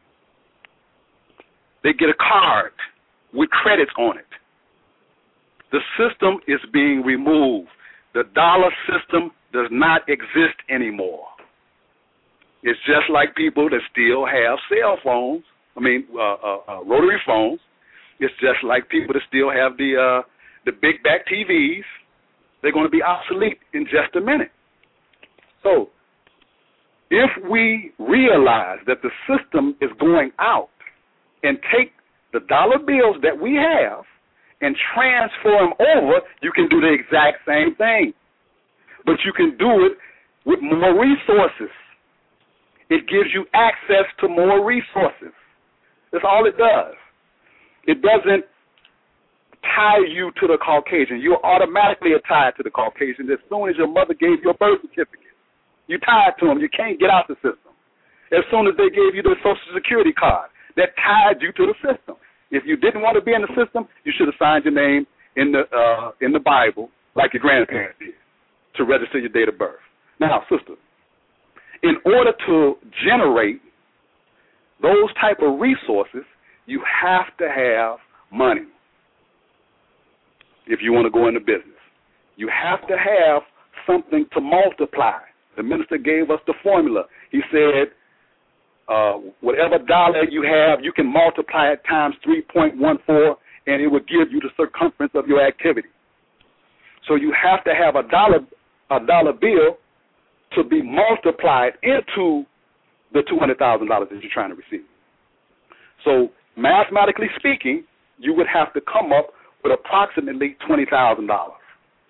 They get a card with credits on it. The system is being removed. The dollar system does not exist anymore. It's just like people that still have cell phones, I mean, uh, uh, uh, rotary phones. It's just like people that still have the uh, the big back T Vs. They're going to be obsolete in just a minute. So if we realize that the system is going out and take the dollar bills that we have and transfer them over, you can do the exact same thing. But you can do it with more resources. It gives you access to more resources. That's all it does. It doesn't tie you to the Caucasian. You're automatically tied to the Caucasian as soon as your mother gave you a birth certificate. You're tied to them. You can't get out the system. As soon as they gave you the Social Security card, that tied you to the system. If you didn't want to be in the system, you should have signed your name in the uh, in the Bible like your grandparents did to register your date of birth. Now, sister, in order to generate those type of resources, you have to have money if you want to go into business. You have to have something to multiply. The minister gave us the formula. He said, uh, whatever dollar you have, you can multiply it times three point one four, and it will give you the circumference of your activity. So you have to have a dollar, a dollar bill to be multiplied into the two hundred thousand dollars that you're trying to receive. So mathematically speaking, you would have to come up with approximately twenty thousand dollars.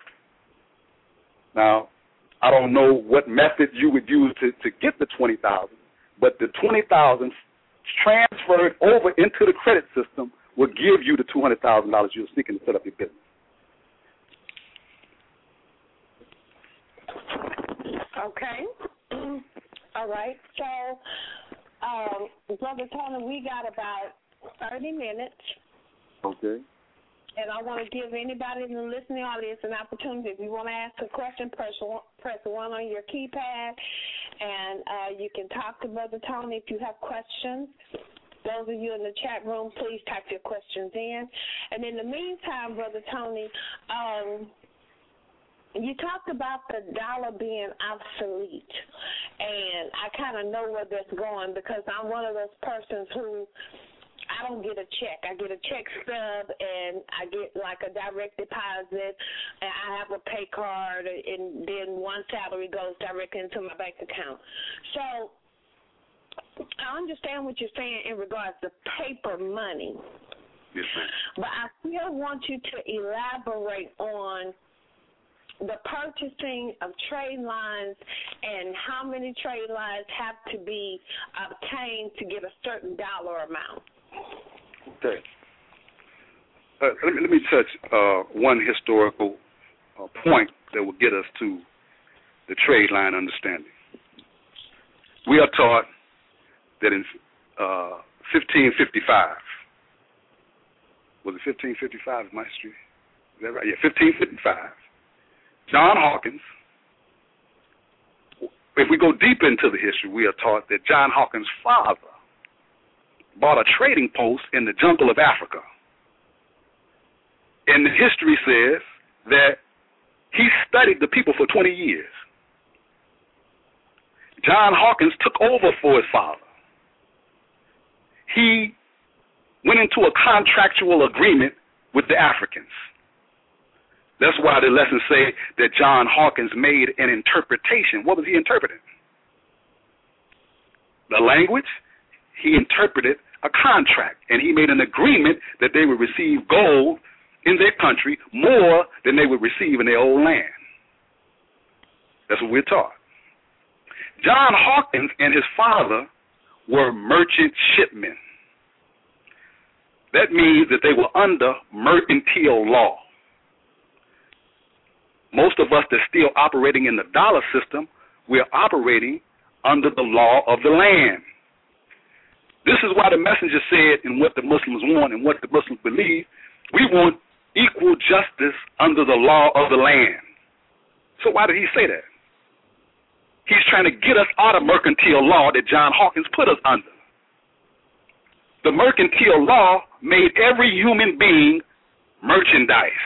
Now, I don't know what method you would use to, to get the twenty thousand dollars, but the twenty thousand dollars transferred over into the credit system will give you the two hundred thousand dollars you're seeking to set up your business. Okay. All right. So, um, Brother Tony, we got about thirty minutes. Okay. And I want to give anybody in the listening audience an opportunity. If you want to ask a question, press one, press one on your keypad, and uh, you can talk to Brother Tony if you have questions. Those of you in the chat room, please type your questions in. And in the meantime, Brother Tony, um, you talked about the dollar being obsolete, and I kind of know where that's going because I'm one of those persons who I don't get a check. I get a check stub, and I get like a direct deposit, and I have a pay card, and then one salary goes directly into my bank account. So I understand what you're saying in regards to paper money. Yes, ma'am. But I still want you to elaborate on the purchasing of trade lines and how many trade lines have to be obtained to get a certain dollar amount. Okay. Uh, let, me, let me touch uh, one historical uh, point that will get us to the trade line understanding. We are taught that in uh, fifteen fifty-five, was it fifteen fifty-five is my history? Is that right? Yeah, fifteen fifty-five. John Hawkins if we go deep into the history, we are taught that John Hawkins' father bought a trading post in the jungle of Africa. And the history says that he studied the people for twenty years. John Hawkins took over for his father. He went into a contractual agreement with the Africans. That's why the lessons say that John Hawkins made an interpretation. What was he interpreting? The language. He interpreted a contract, and he made an agreement that they would receive gold in their country more than they would receive in their old land. That's what we're taught. John Hawkins and his father were merchant shipmen. That means that they were under mercantile law. Most of us that's still operating in the dollar system, we're operating under the law of the land. This is why the messenger said, and what the Muslims want and what the Muslims believe, we want equal justice under the law of the land. So why did he say that? He's trying to get us out of mercantile law that John Hawkins put us under. The mercantile law made every human being merchandise.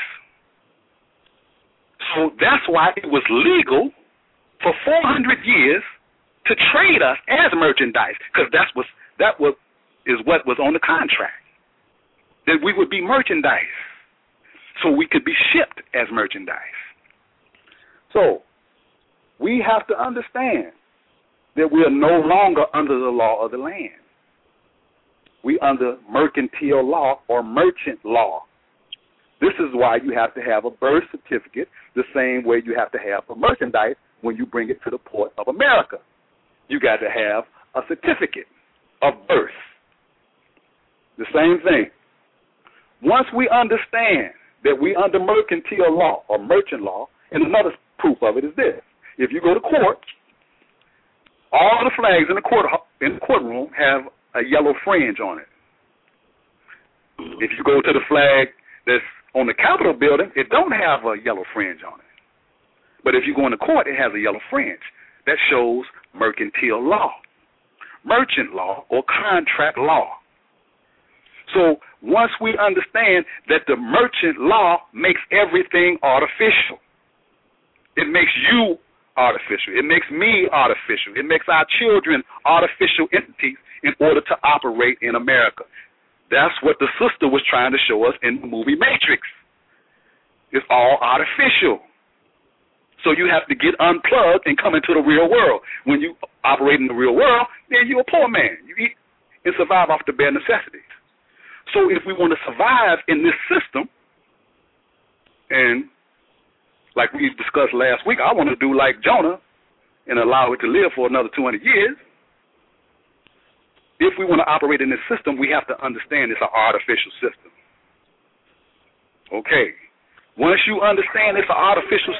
So that's why it was legal for four hundred years to trade us as merchandise, because that's what that was is what was on the contract, that we would be merchandise, so we could be shipped as merchandise. So we have to understand that we are no longer under the law of the land. We under mercantile law or merchant law. This is why you have to have a birth certificate the same way you have to have a merchandise when you bring it to the port of America. You got to have a certificate of birth. The same thing. Once we understand that we under mercantile law or merchant law, and another proof of it is this. If you go to court, all the flags in the court in the courtroom have a yellow fringe on it. If you go to the flag that's on the Capitol building, it don't have a yellow fringe on it. But if you go into court, it has a yellow fringe. That shows mercantile law, merchant law, or contract law. So once we understand that the merchant law makes everything artificial, it makes you artificial, it makes me artificial, it makes our children artificial entities in order to operate in America. That's what the sister was trying to show us in the movie Matrix. It's all artificial. So you have to get unplugged and come into the real world. When you operate in the real world, then you're a poor man. You eat and survive off the bare necessities. So if we want to survive in this system, and like we discussed last week, I want to do like Jonah and allow it to live for another two hundred years. If we want to operate in this system, we have to understand it's an artificial system. Okay. Once you understand it's an artificial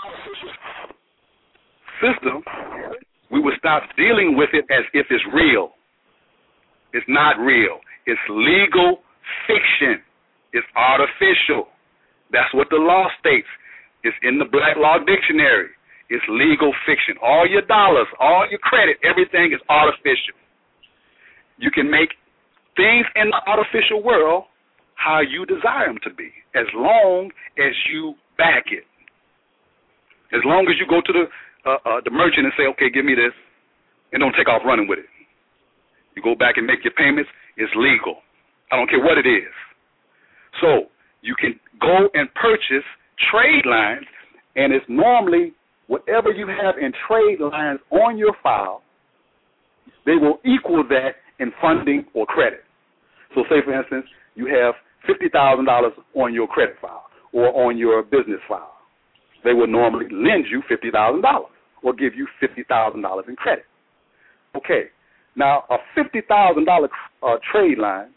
system, we will stop dealing with it as if it's real. It's not real. It's legal fiction. It's artificial. That's what the law states. It's in the Black Law Dictionary. It's legal fiction. All your dollars, all your credit, everything is artificial. You can make things in the artificial world how you desire them to be, as long as you back it. As long as you go to the uh, uh, the merchant and say, okay, give me this, and don't take off running with it. You go back and make your payments, it's legal. I don't care what it is. So you can go and purchase trade lines, and it's normally whatever you have in trade lines on your file, they will equal that in funding or credit. So say, for instance, you have fifty thousand dollars on your credit file or on your business file. They will normally lend you fifty thousand dollars or give you fifty thousand dollars in credit. Okay, now a fifty thousand dollars uh, trade line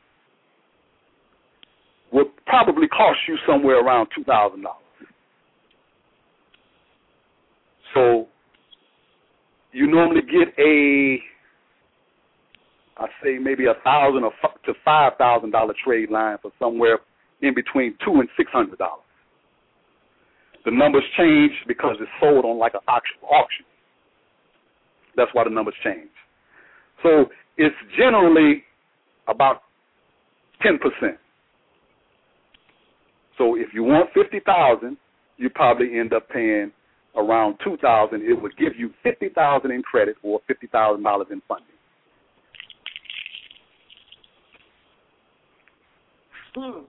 would probably cost you somewhere around two thousand dollars. So you normally get a, I say maybe a thousand or to five thousand dollar trade line for somewhere in between two and six hundred dollars. The numbers change because it's sold on like an auction. That's why the numbers change. So it's generally about ten percent. So if you want fifty thousand dollars, you probably end up paying around two thousand dollars. It would give you fifty thousand dollars in credit or fifty thousand dollars in funding. Hmm.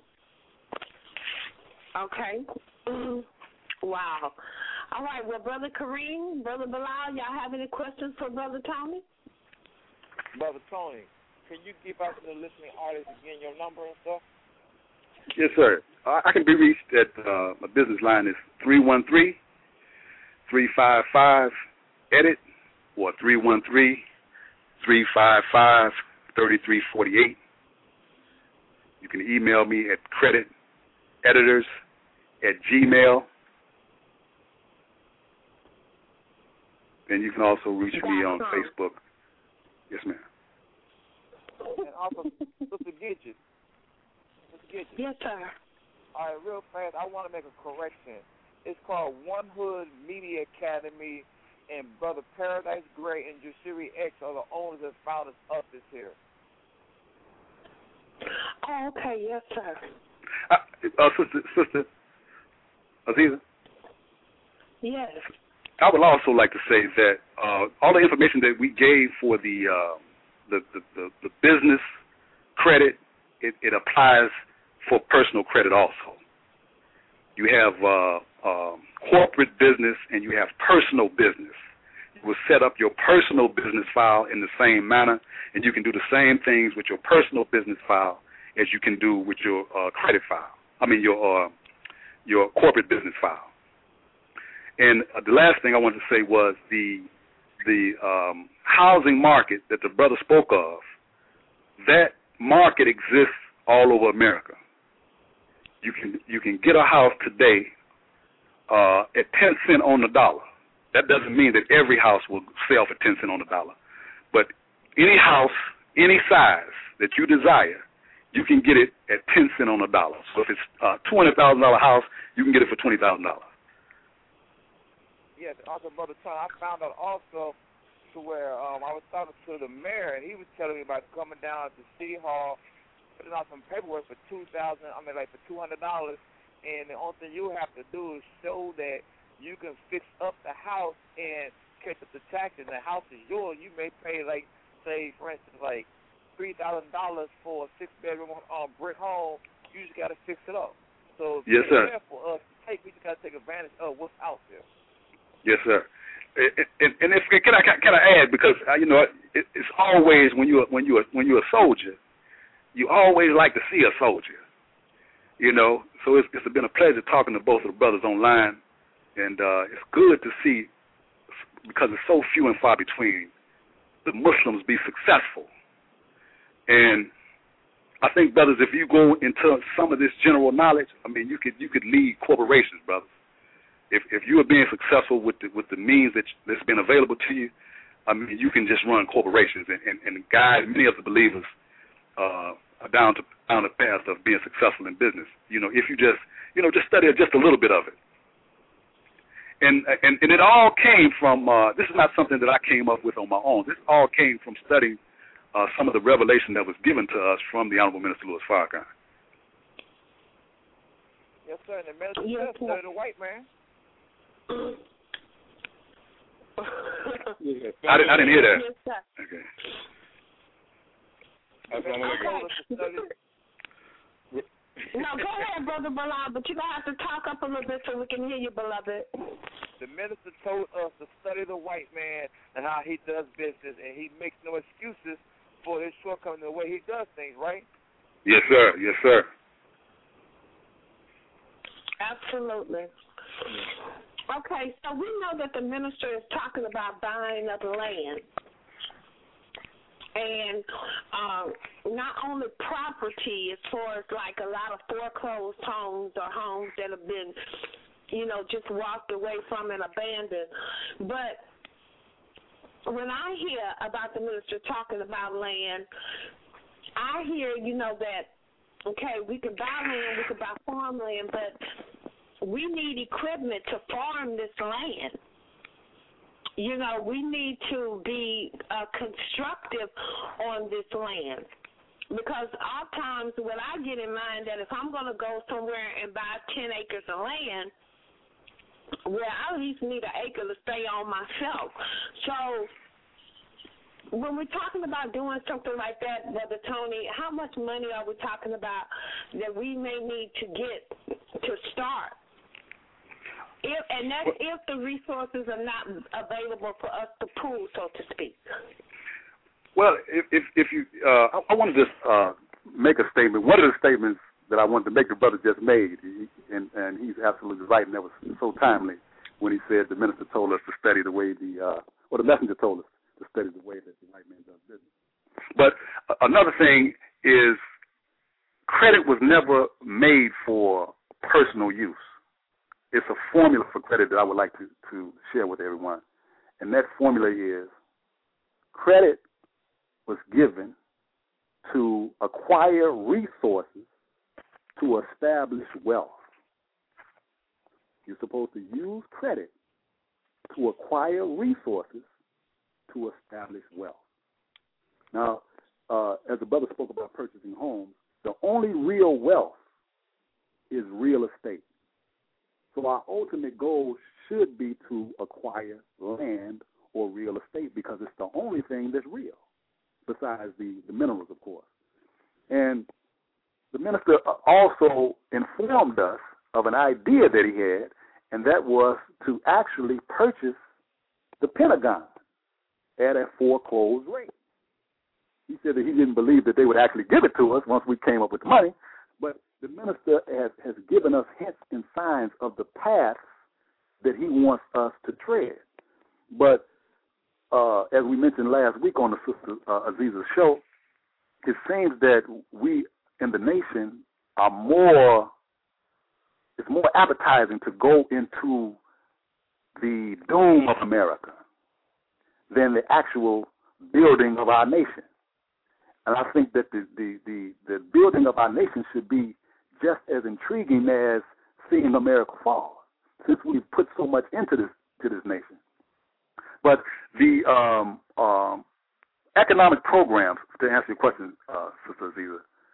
Okay. Mm. Wow. All right. Well, Brother Kareem, Brother Bilal, y'all have any questions for Brother Tony? Brother Tony, can you give out to the listening audience again your number and stuff? Yes, sir. I, I can be reached at, uh, my business line is three one three, three five five, EDIT or three one three, three five five, three three four eight. You can email me at credit editors at gmail. And you can also reach me on Facebook. Yes, ma'am. And also, Sister Gidget. Sister Gidget. Yes, sir. All right, real fast, I want to make a correction. It's called One Hood Media Academy, and Brother Paradise Gray and Jushiri X are the owners and founders of this here. Oh, okay. Yes, sir. Uh, uh, sister, sister Aziza? Yes. I would also like to say that uh, all the information that we gave for the uh, the, the, the, the business credit, it, it applies for personal credit also. You have uh, um, corporate business and you have personal business. You will set up your personal business file in the same manner, and you can do the same things with your personal business file as you can do with your uh, credit file. I mean, your uh, your corporate business file. And uh, the last thing I wanted to say was the the um, housing market that the brother spoke of. That market exists all over America. You can you can get a house today uh, at ten cents on the dollar. That doesn't mean that every house will sell for ten cents on the dollar, but any house, any size that you desire, you can get it at ten cents on the dollar. So if it's a two hundred thousand dollar house, you can get it for twenty thousand dollars. Yes, also, Brother Tony, I found out also to where um, I was talking to the mayor, and he was telling me about coming down to City Hall, putting out some paperwork for two thousand. I mean, like for two hundred dollars, and the only thing you have to do is show that you can fix up the house and catch up the taxes. The house is yours. You may pay, like, say, for instance, like three thousand dollars for a six-bedroom um, brick home. You just got to fix it up. So yes, sir. For us to take, we just got to take advantage of what's out there. Yes, sir. And, and if can I can I add, because uh, you know it, it's always when you when you when you're a soldier, you always like to see a soldier. You know, so it's, it's been a pleasure talking to both of the brothers online, and uh, it's good to see, because it's so few and far between, the Muslims be successful. And I think, brothers, if you go into some of this general knowledge, I mean, you could you could lead corporations, brothers. If if you are being successful with the, with the means that that's been available to you, I mean, you can just run corporations and, and, and guide many of the believers uh, down to down the path of being successful in business. You know, if you just you know just study just a little bit of it. And and, and it all came from. Uh, this is not something that I came up with on my own. This all came from studying uh, some of the revelation that was given to us from the Honorable Minister Louis Farrakhan. Yes, sir. And the minister yes, studied the white man. yeah, I, didn't, I didn't hear that. Yes, sir. Okay. Okay. No, go ahead, Brother Bilal, but you're going to have to talk up a little bit so we can hear you, beloved. The minister told us to study the white man and how he does business, and he makes no excuses for his shortcomings in the way he does things, right? Yes, sir. Yes, sir. Absolutely. Okay, so we know that the minister is talking about buying up land. And um, not only property as far as like a lot of foreclosed homes or homes that have been, you know, just walked away from and abandoned. But when I hear about the minister talking about land, I hear, you know, that, okay, we can buy land, we can buy farmland, but we need equipment to farm this land. you know, we need to be uh, constructive on this land. Because oftentimes when I get in mind that if I'm going to go somewhere and buy ten acres of land, well, I at least need an acre to stay on myself. So when we're talking about doing something like that, Brother Tony, how much money are we talking about that we may need to get to start? If, and that's if the resources are not available for us to pool, so to speak. Well, if if, if you, uh, I, I want to just uh, make a statement. One of the statements that I wanted to make, the brother just made, he, and, and he's absolutely right, and that was so timely when he said the minister told us to study the way the, uh, or the messenger told us to study the way that the white man does business. But uh, another thing is credit was never made for personal use. It's a formula for credit that I would like to, to share with everyone, and that formula is credit was given to acquire resources to establish wealth. You're supposed to use credit to acquire resources to establish wealth. Now, uh, as the brother spoke about purchasing homes, the only real wealth is real estate. So our ultimate goal should be to acquire land or real estate because it's the only thing that's real, besides the, the minerals, of course. And the minister also informed us of an idea that he had, and that was to actually purchase the Pentagon at a foreclosed rate. He said that he didn't believe that they would actually give it to us once we came up with the money, but the minister has, has given us hints and signs of the paths that he wants us to tread. But uh, as we mentioned last week on the Sister uh, Aziza's show, it seems that we in the nation are more, it's more appetizing to go into the doom of America than the actual building of our nation. And I think that the, the, the, the building of our nation should be just as intriguing as seeing America fall, since we've put so much into this to this nation. But the um, um, economic programs, to answer your question, uh, Sister Aziza,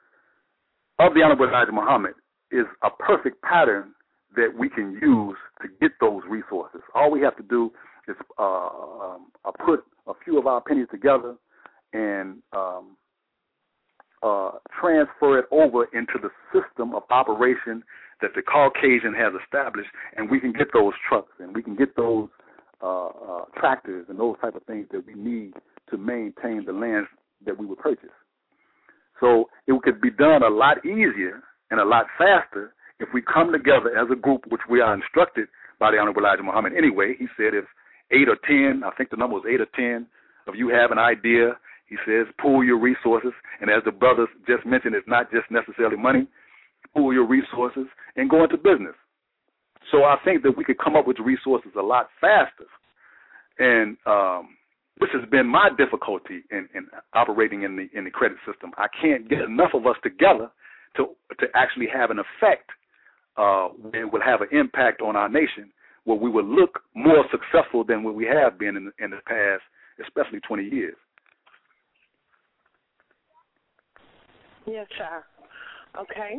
of the Honorable Elijah Muhammad is a perfect pattern that we can use to get those resources. All we have to do is uh, um, uh, put a few of our pennies together and um, uh, transfer it over into the system of operation that the Caucasian has established, and we can get those trucks and we can get those uh, uh, tractors and those type of things that we need to maintain the lands that we would purchase. So it could be done a lot easier and a lot faster if we come together as a group, which we are instructed by the Honorable Elijah Muhammad anyway. He said if eight or ten, I think the number was eight or ten, of you have an idea, he says pool your resources. And as the brothers just mentioned, it's not just necessarily money. Pool your resources and go into business. So I think that we could come up with resources a lot faster. And um, this has been my difficulty in, in operating in the in the credit system. I can't get enough of us together to to actually have an effect uh, that will have an impact on our nation, where we will look more successful than what we have been in the, in the past, especially twenty years. Yes, sir. Okay.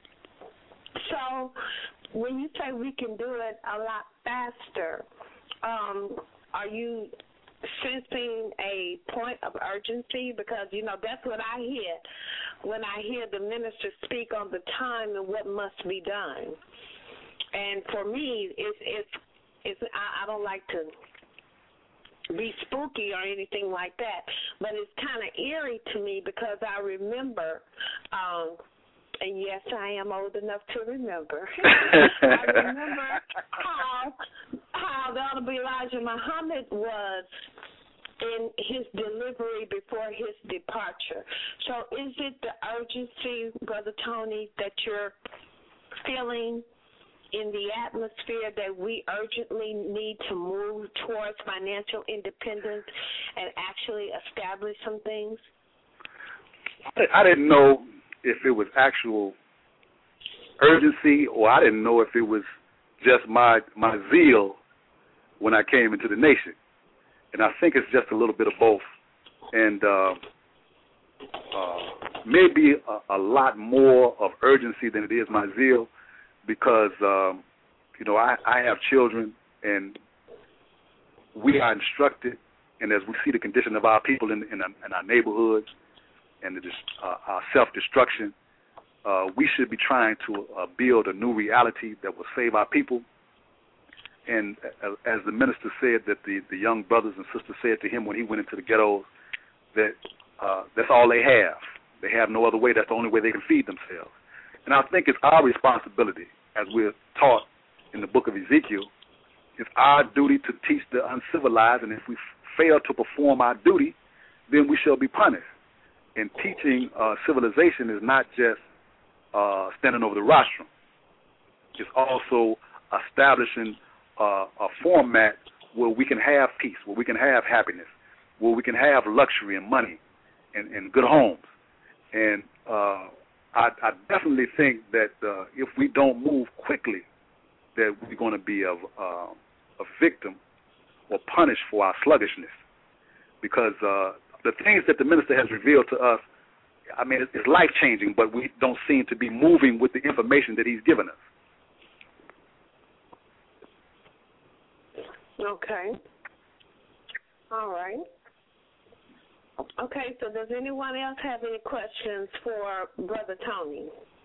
So when you say we can do it a lot faster, um, are you sensing a point of urgency? Because, you know, that's what I hear when I hear the minister speak on the time and what must be done. And for me, it's, it's, it's I, I don't like to be spooky or anything like that, but it's kind of eerie to me because I remember, um, and yes, I am old enough to remember. I remember how how the Honorable Elijah Muhammad was in his delivery before his departure. So is it the urgency, Brother Tony, that you're feeling in the atmosphere that we urgently need to move towards financial independence and actually establish some things? I didn't know if it was actual urgency, or I didn't know if it was just my my zeal when I came into the nation. and I think it's just a little bit of both, and uh, uh, maybe a, a lot more of urgency than it is my zeal, because um, you know I, I have children, and we are instructed, and as we see the condition of our people in, in, in our neighborhoods and the, uh, our self-destruction, uh, we should be trying to uh, build a new reality that will save our people. And uh, as the minister said, that the, the young brothers and sisters said to him when he went into the ghettos, that uh, that's all they have. They have no other way. That's the only way they can feed themselves. And I think it's our responsibility, as we're taught in the book of Ezekiel, it's our duty to teach the uncivilized, and if we fail to perform our duty, then we shall be punished. And teaching uh, civilization is not just uh, standing over the rostrum. It's also establishing uh, a format where we can have peace, where we can have happiness, where we can have luxury and money and, and good homes. And uh, I, I definitely think that uh, if we don't move quickly, that we're going to be a, uh, a victim or punished for our sluggishness. Because uh, the things that the minister has revealed to us, I mean, it's life-changing, but we don't seem to be moving with the information that he's given us. Okay. All right. Okay, so does anyone else have any questions for Brother Tony?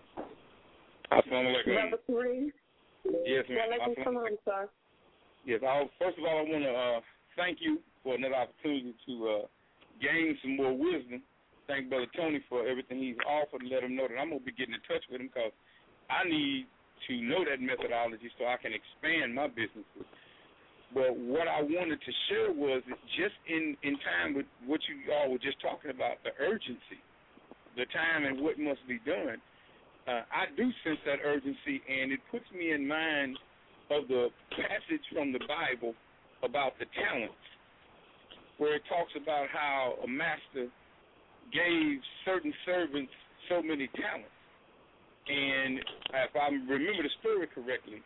Assalamu alaikum. Brother Kareem? Yes, ma'am. Assalamu alaikum, sir. Yes, I'll, first of all, I want to uh, thank you for another opportunity to uh, gain some more wisdom. Thank Brother Tony for everything he's offered, and let him know that I'm going to be getting in touch with him, because I need to know that methodology so I can expand my businesses. But what I wanted to share was just in, in time with what you all were just talking about, the urgency, the time and what must be done. Uh, I do sense that urgency, and it puts me in mind of the passage from the Bible about the talents, where it talks about how a master gave certain servants so many talents. And if I remember the story correctly,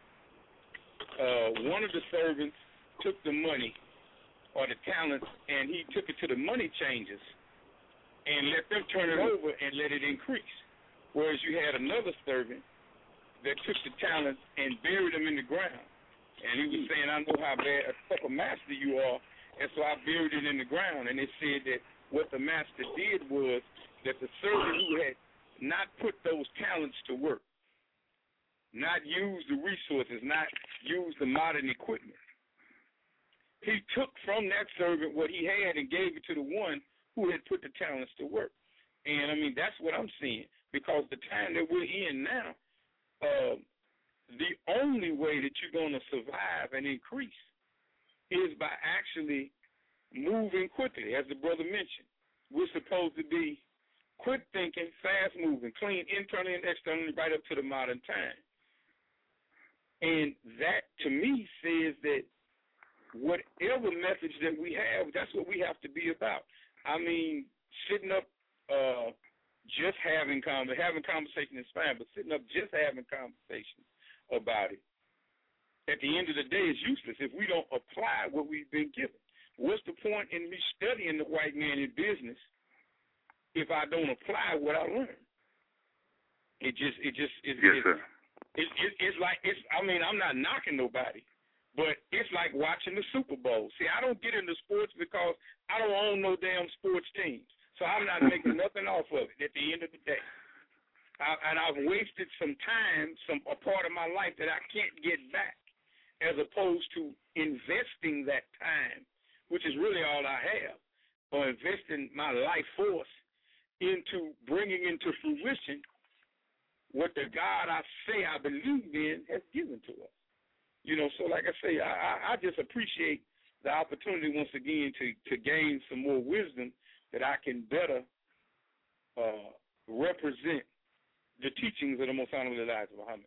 uh, one of the servants took the money or the talents, and he took it to the money changers and let them turn it over and let it increase. Whereas you had another servant that took the talents and buried them in the ground. And he was saying, I know how bad a type of master you are, and so I buried it in the ground. And it said that what the master did was that the servant who had not put those talents to work, not used the resources, not used the modern equipment, he took from that servant what he had and gave it to the one who had put the talents to work. And, I mean, that's what I'm seeing, because the time that we're in now, uh, the only way that you're going to survive and increase is by actually moving quickly, as the brother mentioned. We're supposed to be quick thinking, fast moving, clean internally and externally, right up to the modern time. And that, to me, says that whatever message that we have, that's what we have to be about. I mean, sitting up, uh, just having con- having conversation is fine, but sitting up just having conversation about it, at the end of the day, is useless if we don't apply what we've been given. What's the point in me studying the white man in business if I don't apply what I learned? It just, it just, it, yes, it, sir. It, it, it's like, it's. I mean, I'm not knocking nobody, but it's like watching the Super Bowl. See, I don't get into sports because I don't own no damn sports teams, so I'm not making nothing off of it at the end of the day. I, and I've wasted some time, some a part of my life that I can't get back, as opposed to investing that time, which is really all I have, or investing my life force into bringing into fruition what the God I say I believe in has given to us. You know, so like I say, I, I just appreciate the opportunity once again to, to gain some more wisdom that I can better uh, represent the teachings of the Most Honorable Elijah Muhammad.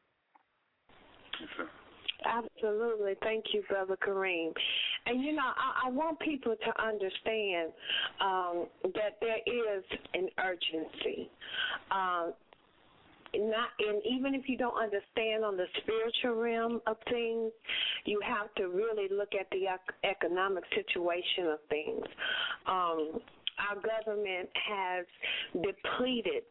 Yes, sir. Absolutely. Thank you, Brother Kareem. And, you know, I, I want people to understand um, that there is an urgency. Um, not, and even if you don't understand on the spiritual realm of things, you have to really look at the economic situation of things. Um, our government has depleted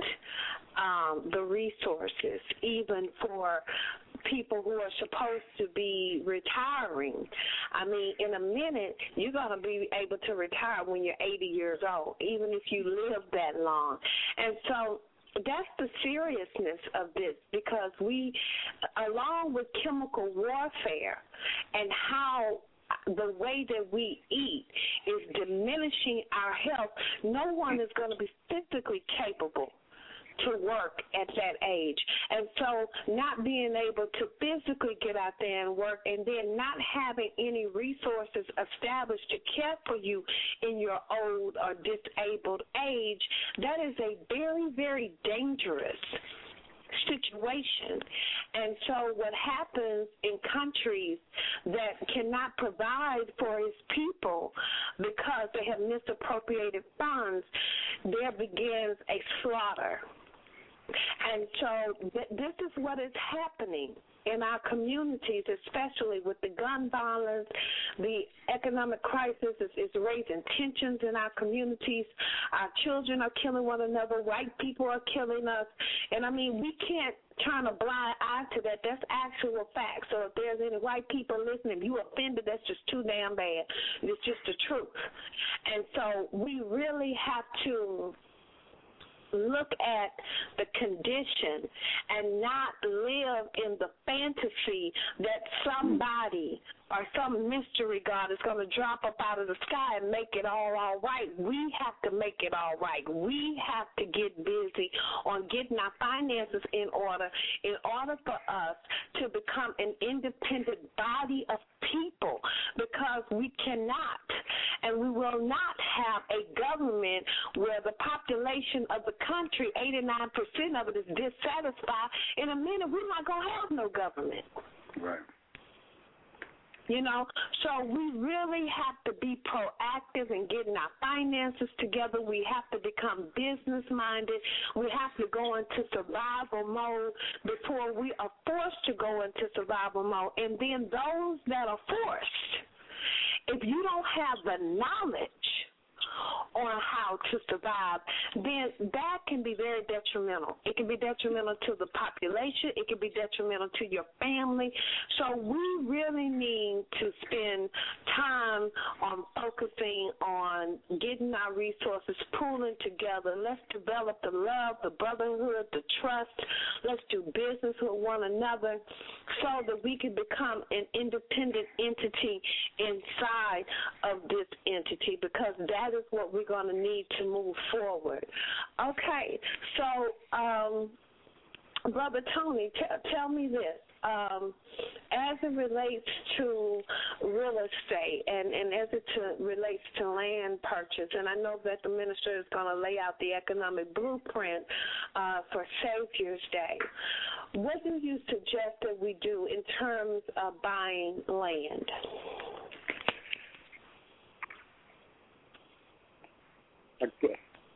um, the resources, even for people who are supposed to be retiring. I mean, in a minute, you're going to be able to retire when you're eighty years old, even if you live that long. And so that's the seriousness of this, because we, along with chemical warfare and how the way that we eat is diminishing our health, no one is going to be physically capable to work at that age. And so not being able to physically get out there and work, and then not having any resources established to care for you in your old or disabled age, that is a very, very dangerous situation. And so what happens in countries that cannot provide for its people because they have misappropriated funds, there begins a slaughter. And so th- this is what is happening in our communities, especially with the gun violence. The economic crisis is, is raising tensions in our communities. Our children are killing one another. White people are killing us. And, I mean, we can't turn a blind eye to that. That's actual fact. So if there's any white people listening, if you offended, that's just too damn bad. It's just the truth. And so we really have to look at the condition and not live in the fantasy that somebody or some mystery God is going to drop up out of the sky and make it all all right. We have to make it all right. We have to get busy on getting our finances in order in order for us to become an independent body of people, because we cannot and we will not have a government where the population of the country, eighty-nine percent of it, is dissatisfied. In a minute, we're not going to have no government. Right. You know, so we really have to be proactive in getting our finances together. We have to become business-minded. We have to go into survival mode before we are forced to go into survival mode. And then those that are forced, if you don't have the knowledge on how to survive, then that can be very detrimental. It can be detrimental to the population. It can be detrimental to your family. So we really need to spend time on focusing on getting our resources, pooling together. Let's develop the love, the brotherhood, the trust. Let's do business with one another so that we can become an independent entity inside of this entity, because that is what we're going to need to move forward. Okay, so, um, Brother Tony, t- tell me this. Um, as it relates to real estate and, and as it to, relates to land purchase, and I know that the minister is going to lay out the economic blueprint uh, for Savior's Day, what do you suggest that we do in terms of buying land? Okay.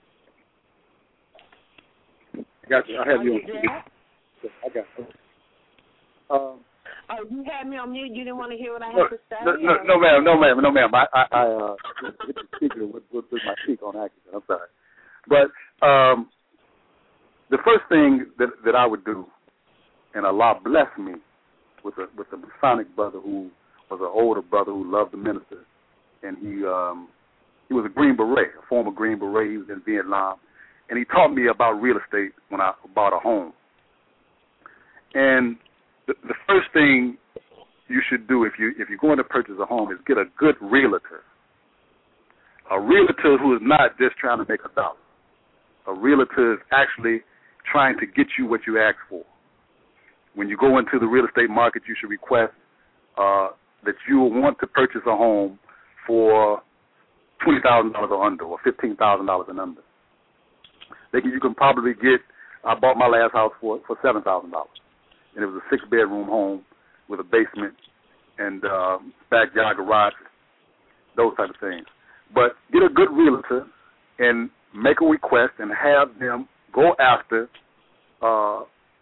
I got you. I have Are you you on there? mute. I got you. Um, oh, you had me on mute. You didn't want to hear what I no, had to say? no, no, no, ma'am. No, ma'am. No, ma'am. I, I, I uh, hit the speaker with, with, with my cheek on accident. I'm sorry. But um, the first thing that, that I would do, and Allah blessed me with a with a Masonic brother who was an older brother who loved the minister, and he um, he was a Green Beret, a former Green Beret. He was in Vietnam, and he taught me about real estate when I bought a home. And the, the first thing you should do if you if you're going to purchase a home is get a good realtor, a realtor who is not just trying to make a dollar. A realtor is actually trying to get you what you ask for. When you go into the real estate market, you should request uh, that you want to purchase a home for twenty thousand dollars or under, or fifteen thousand dollars and under. They can, you can probably get, I bought my last house for for seven thousand dollars, and it was a six-bedroom home with a basement and uh, backyard garage, those type of things. But get a good realtor and make a request and have them go after uh,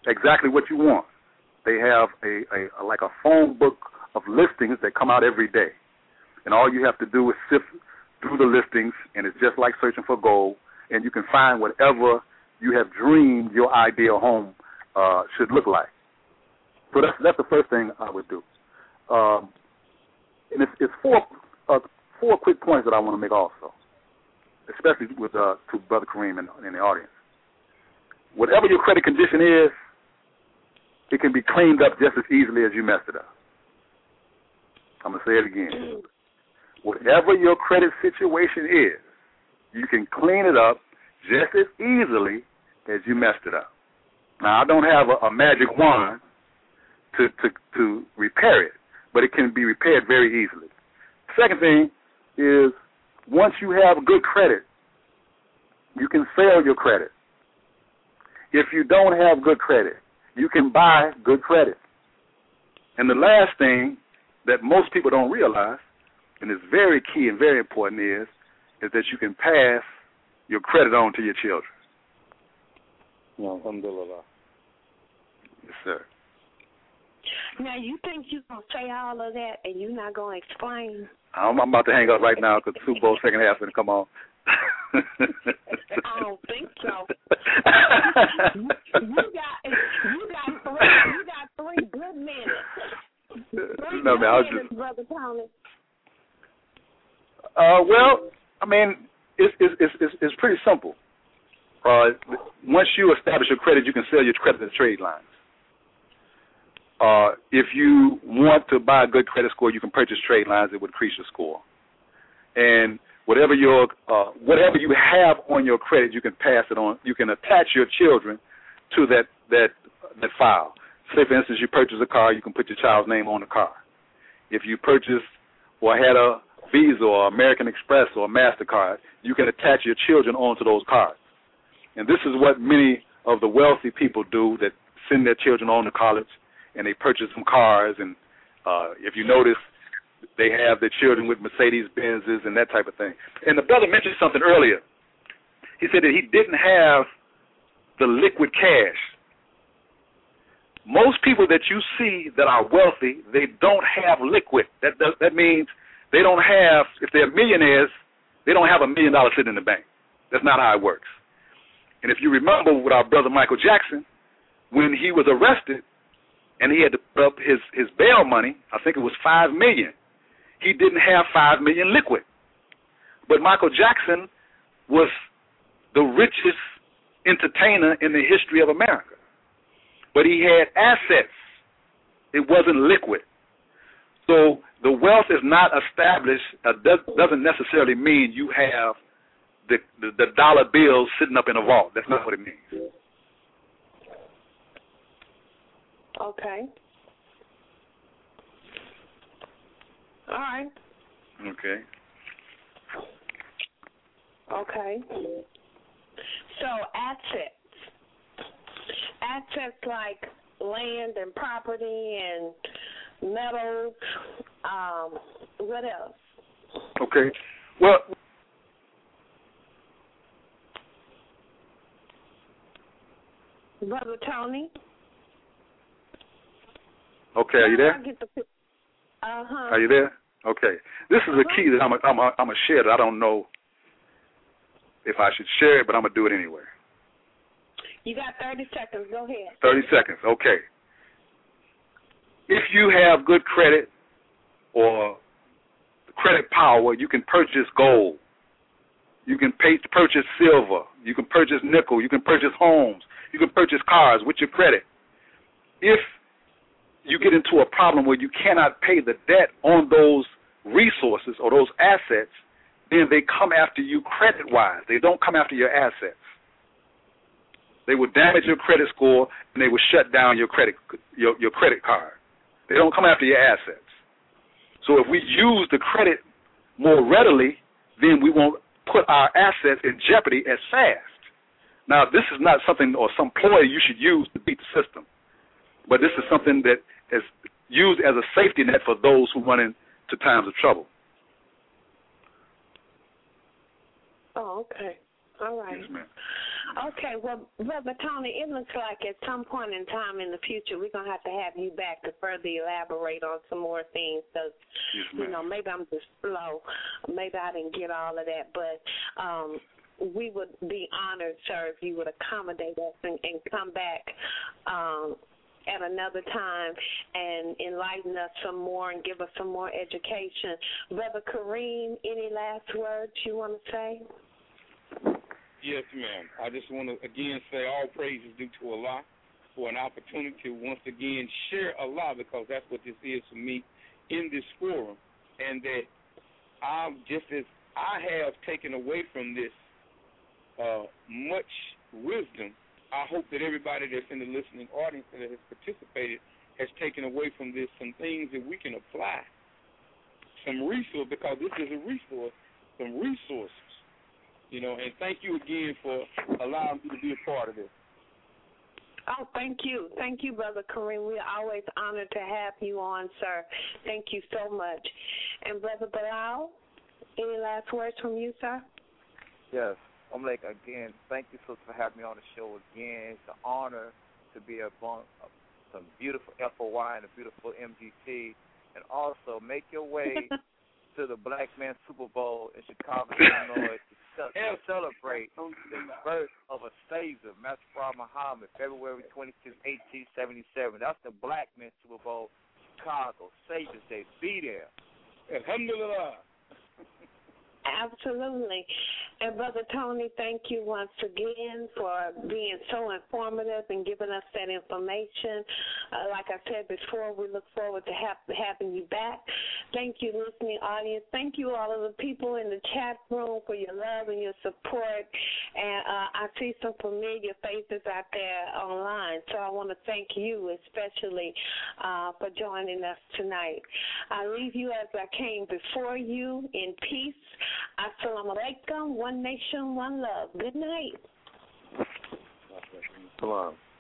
exactly what you want. They have a, a, a like a phone book of listings that come out every day. And all you have to do is sift through the listings, and it's just like searching for gold, and you can find whatever you have dreamed your ideal home uh, should look like. So that's, that's the first thing I would do. Um, and it's, it's four, uh, four quick points that I want to make also, especially with uh, to Brother Kareem in, in the audience. Whatever your credit condition is, it can be cleaned up just as easily as you messed it up. I'm going to say it again. Whatever your credit situation is, you can clean it up just as easily as you messed it up. Now, I don't have a, a magic wand to, to, to repair it, but it can be repaired very easily. Second thing is, once you have good credit, you can sell your credit. If you don't have good credit, you can buy good credit. And the last thing that most people don't realize, and is very key and very important, is is that you can pass your credit on to your children. Alhamdulillah. Yes, sir. Now, you think you're going to say all of that and you're not going to explain? I'm, I'm about to hang up right now because the Super Bowl second half is going to come on. I don't think so. you, you got you got three you got three good minutes. Three no, good man, I was minutes, just, Brother Tony. Uh, well, I mean, it's it's it's it's pretty simple. Uh, once you establish your credit, you can sell your credit to trade lines. Uh, if you want to buy a good credit score, you can purchase trade lines that would increase your score. And whatever your uh, whatever you have on your credit, you can pass it on. You can attach your children to that that that file. Say, for instance, you purchase a car, you can put your child's name on the car. If you purchase or had a Visa or American Express or MasterCard, you can attach your children onto those cards. And this is what many of the wealthy people do, that send their children on to college, and they purchase some cars. And uh, if you notice, they have their children with Mercedes-Benzes and that type of thing. And the brother mentioned something earlier. He said that he didn't have the liquid cash. Most people that you see that are wealthy, they don't have liquid. That that, that means they don't have, if they're millionaires, they don't have a million dollars sitting in the bank. That's not how it works. And if you remember with our brother Michael Jackson, when he was arrested and he had to put up his, his bail money, I think it was five million dollars, he didn't have five million dollars liquid. But Michael Jackson was the richest entertainer in the history of America. But he had assets. It wasn't liquid. So the wealth is not established, uh, does, doesn't necessarily mean you have the, the, the dollar bills sitting up in a vault. That's not what it means. Okay. All right. Okay. Okay. So assets. Assets like land and property and metals. Um, what else? Okay. Well, Brother Tony. okay, are you there? Uh-huh. Are you there? Okay. This is a key that I'm a, I'm a, I'm a share that I don't know if I should share it, but I'm going to do it anyway. You got thirty seconds. Go ahead. thirty seconds. Okay. If you have good credit or credit power, you can purchase gold. You can pay, purchase silver. You can purchase nickel. You can purchase homes. You can purchase cars with your credit. If you get into a problem where you cannot pay the debt on those resources or those assets, then they come after you credit-wise. They don't come after your assets. They will damage your credit score, and they will shut down your credit your, your credit card. They don't come after your assets. So if we use the credit more readily, then we won't put our assets in jeopardy as fast. Now, this is not something or some ploy you should use to beat the system, but this is something that is used as a safety net for those who run into times of trouble. Oh, okay. All right. Yes, ma'am. Okay, well, Brother Tony, it looks like at some point in time in the future we're going to have to have you back to further elaborate on some more things because, yes, you know, maybe I'm just slow. Maybe I didn't get all of that, but um, we would be honored, sir, if you would accommodate us and, and come back um, at another time and enlighten us some more and give us some more education. Brother Kareem, any last words you want to say? Yes, ma'am. I just want to, again, say all praise is due to Allah for an opportunity to once again share Allah, because that's what this is for me in this forum, and that I, just as I have taken away from this uh, much wisdom, I hope that everybody that's in the listening audience that has participated has taken away from this some things that we can apply, some resource, because this is a resource, some resources. You know, and thank you again for allowing me to be a part of this. Oh, thank you. Thank you, Brother Kareem. We're always honored to have you on, sir. Thank you so much. And Brother Bilal, any last words from you, sir? Yes. I'm like, again, thank you so for having me on the show again. It's an honor to be among some beautiful F O Y and a beautiful M G T. And also make your way to the Black Man Super Bowl in Chicago, Illinois, to celebrate the birth of a Savior, Master Farah Muhammad, February twenty-sixth, eighteen seventy-seven. That's the Black Man Super Bowl, Chicago, Savior's Day. Be there. Alhamdulillah. Absolutely. And Brother Tony, thank you once again for being so informative and giving us that information. Uh, like I said before, we look forward to have, having you back. Thank you, listening audience. Thank you, all of the people in the chat room, for your love and your support. And uh, I see some familiar faces out there online, so I want to thank you especially uh, for joining us tonight. I leave you as I came before you in peace. Assalamu alaikum. One nation, one love. Good night. Salam.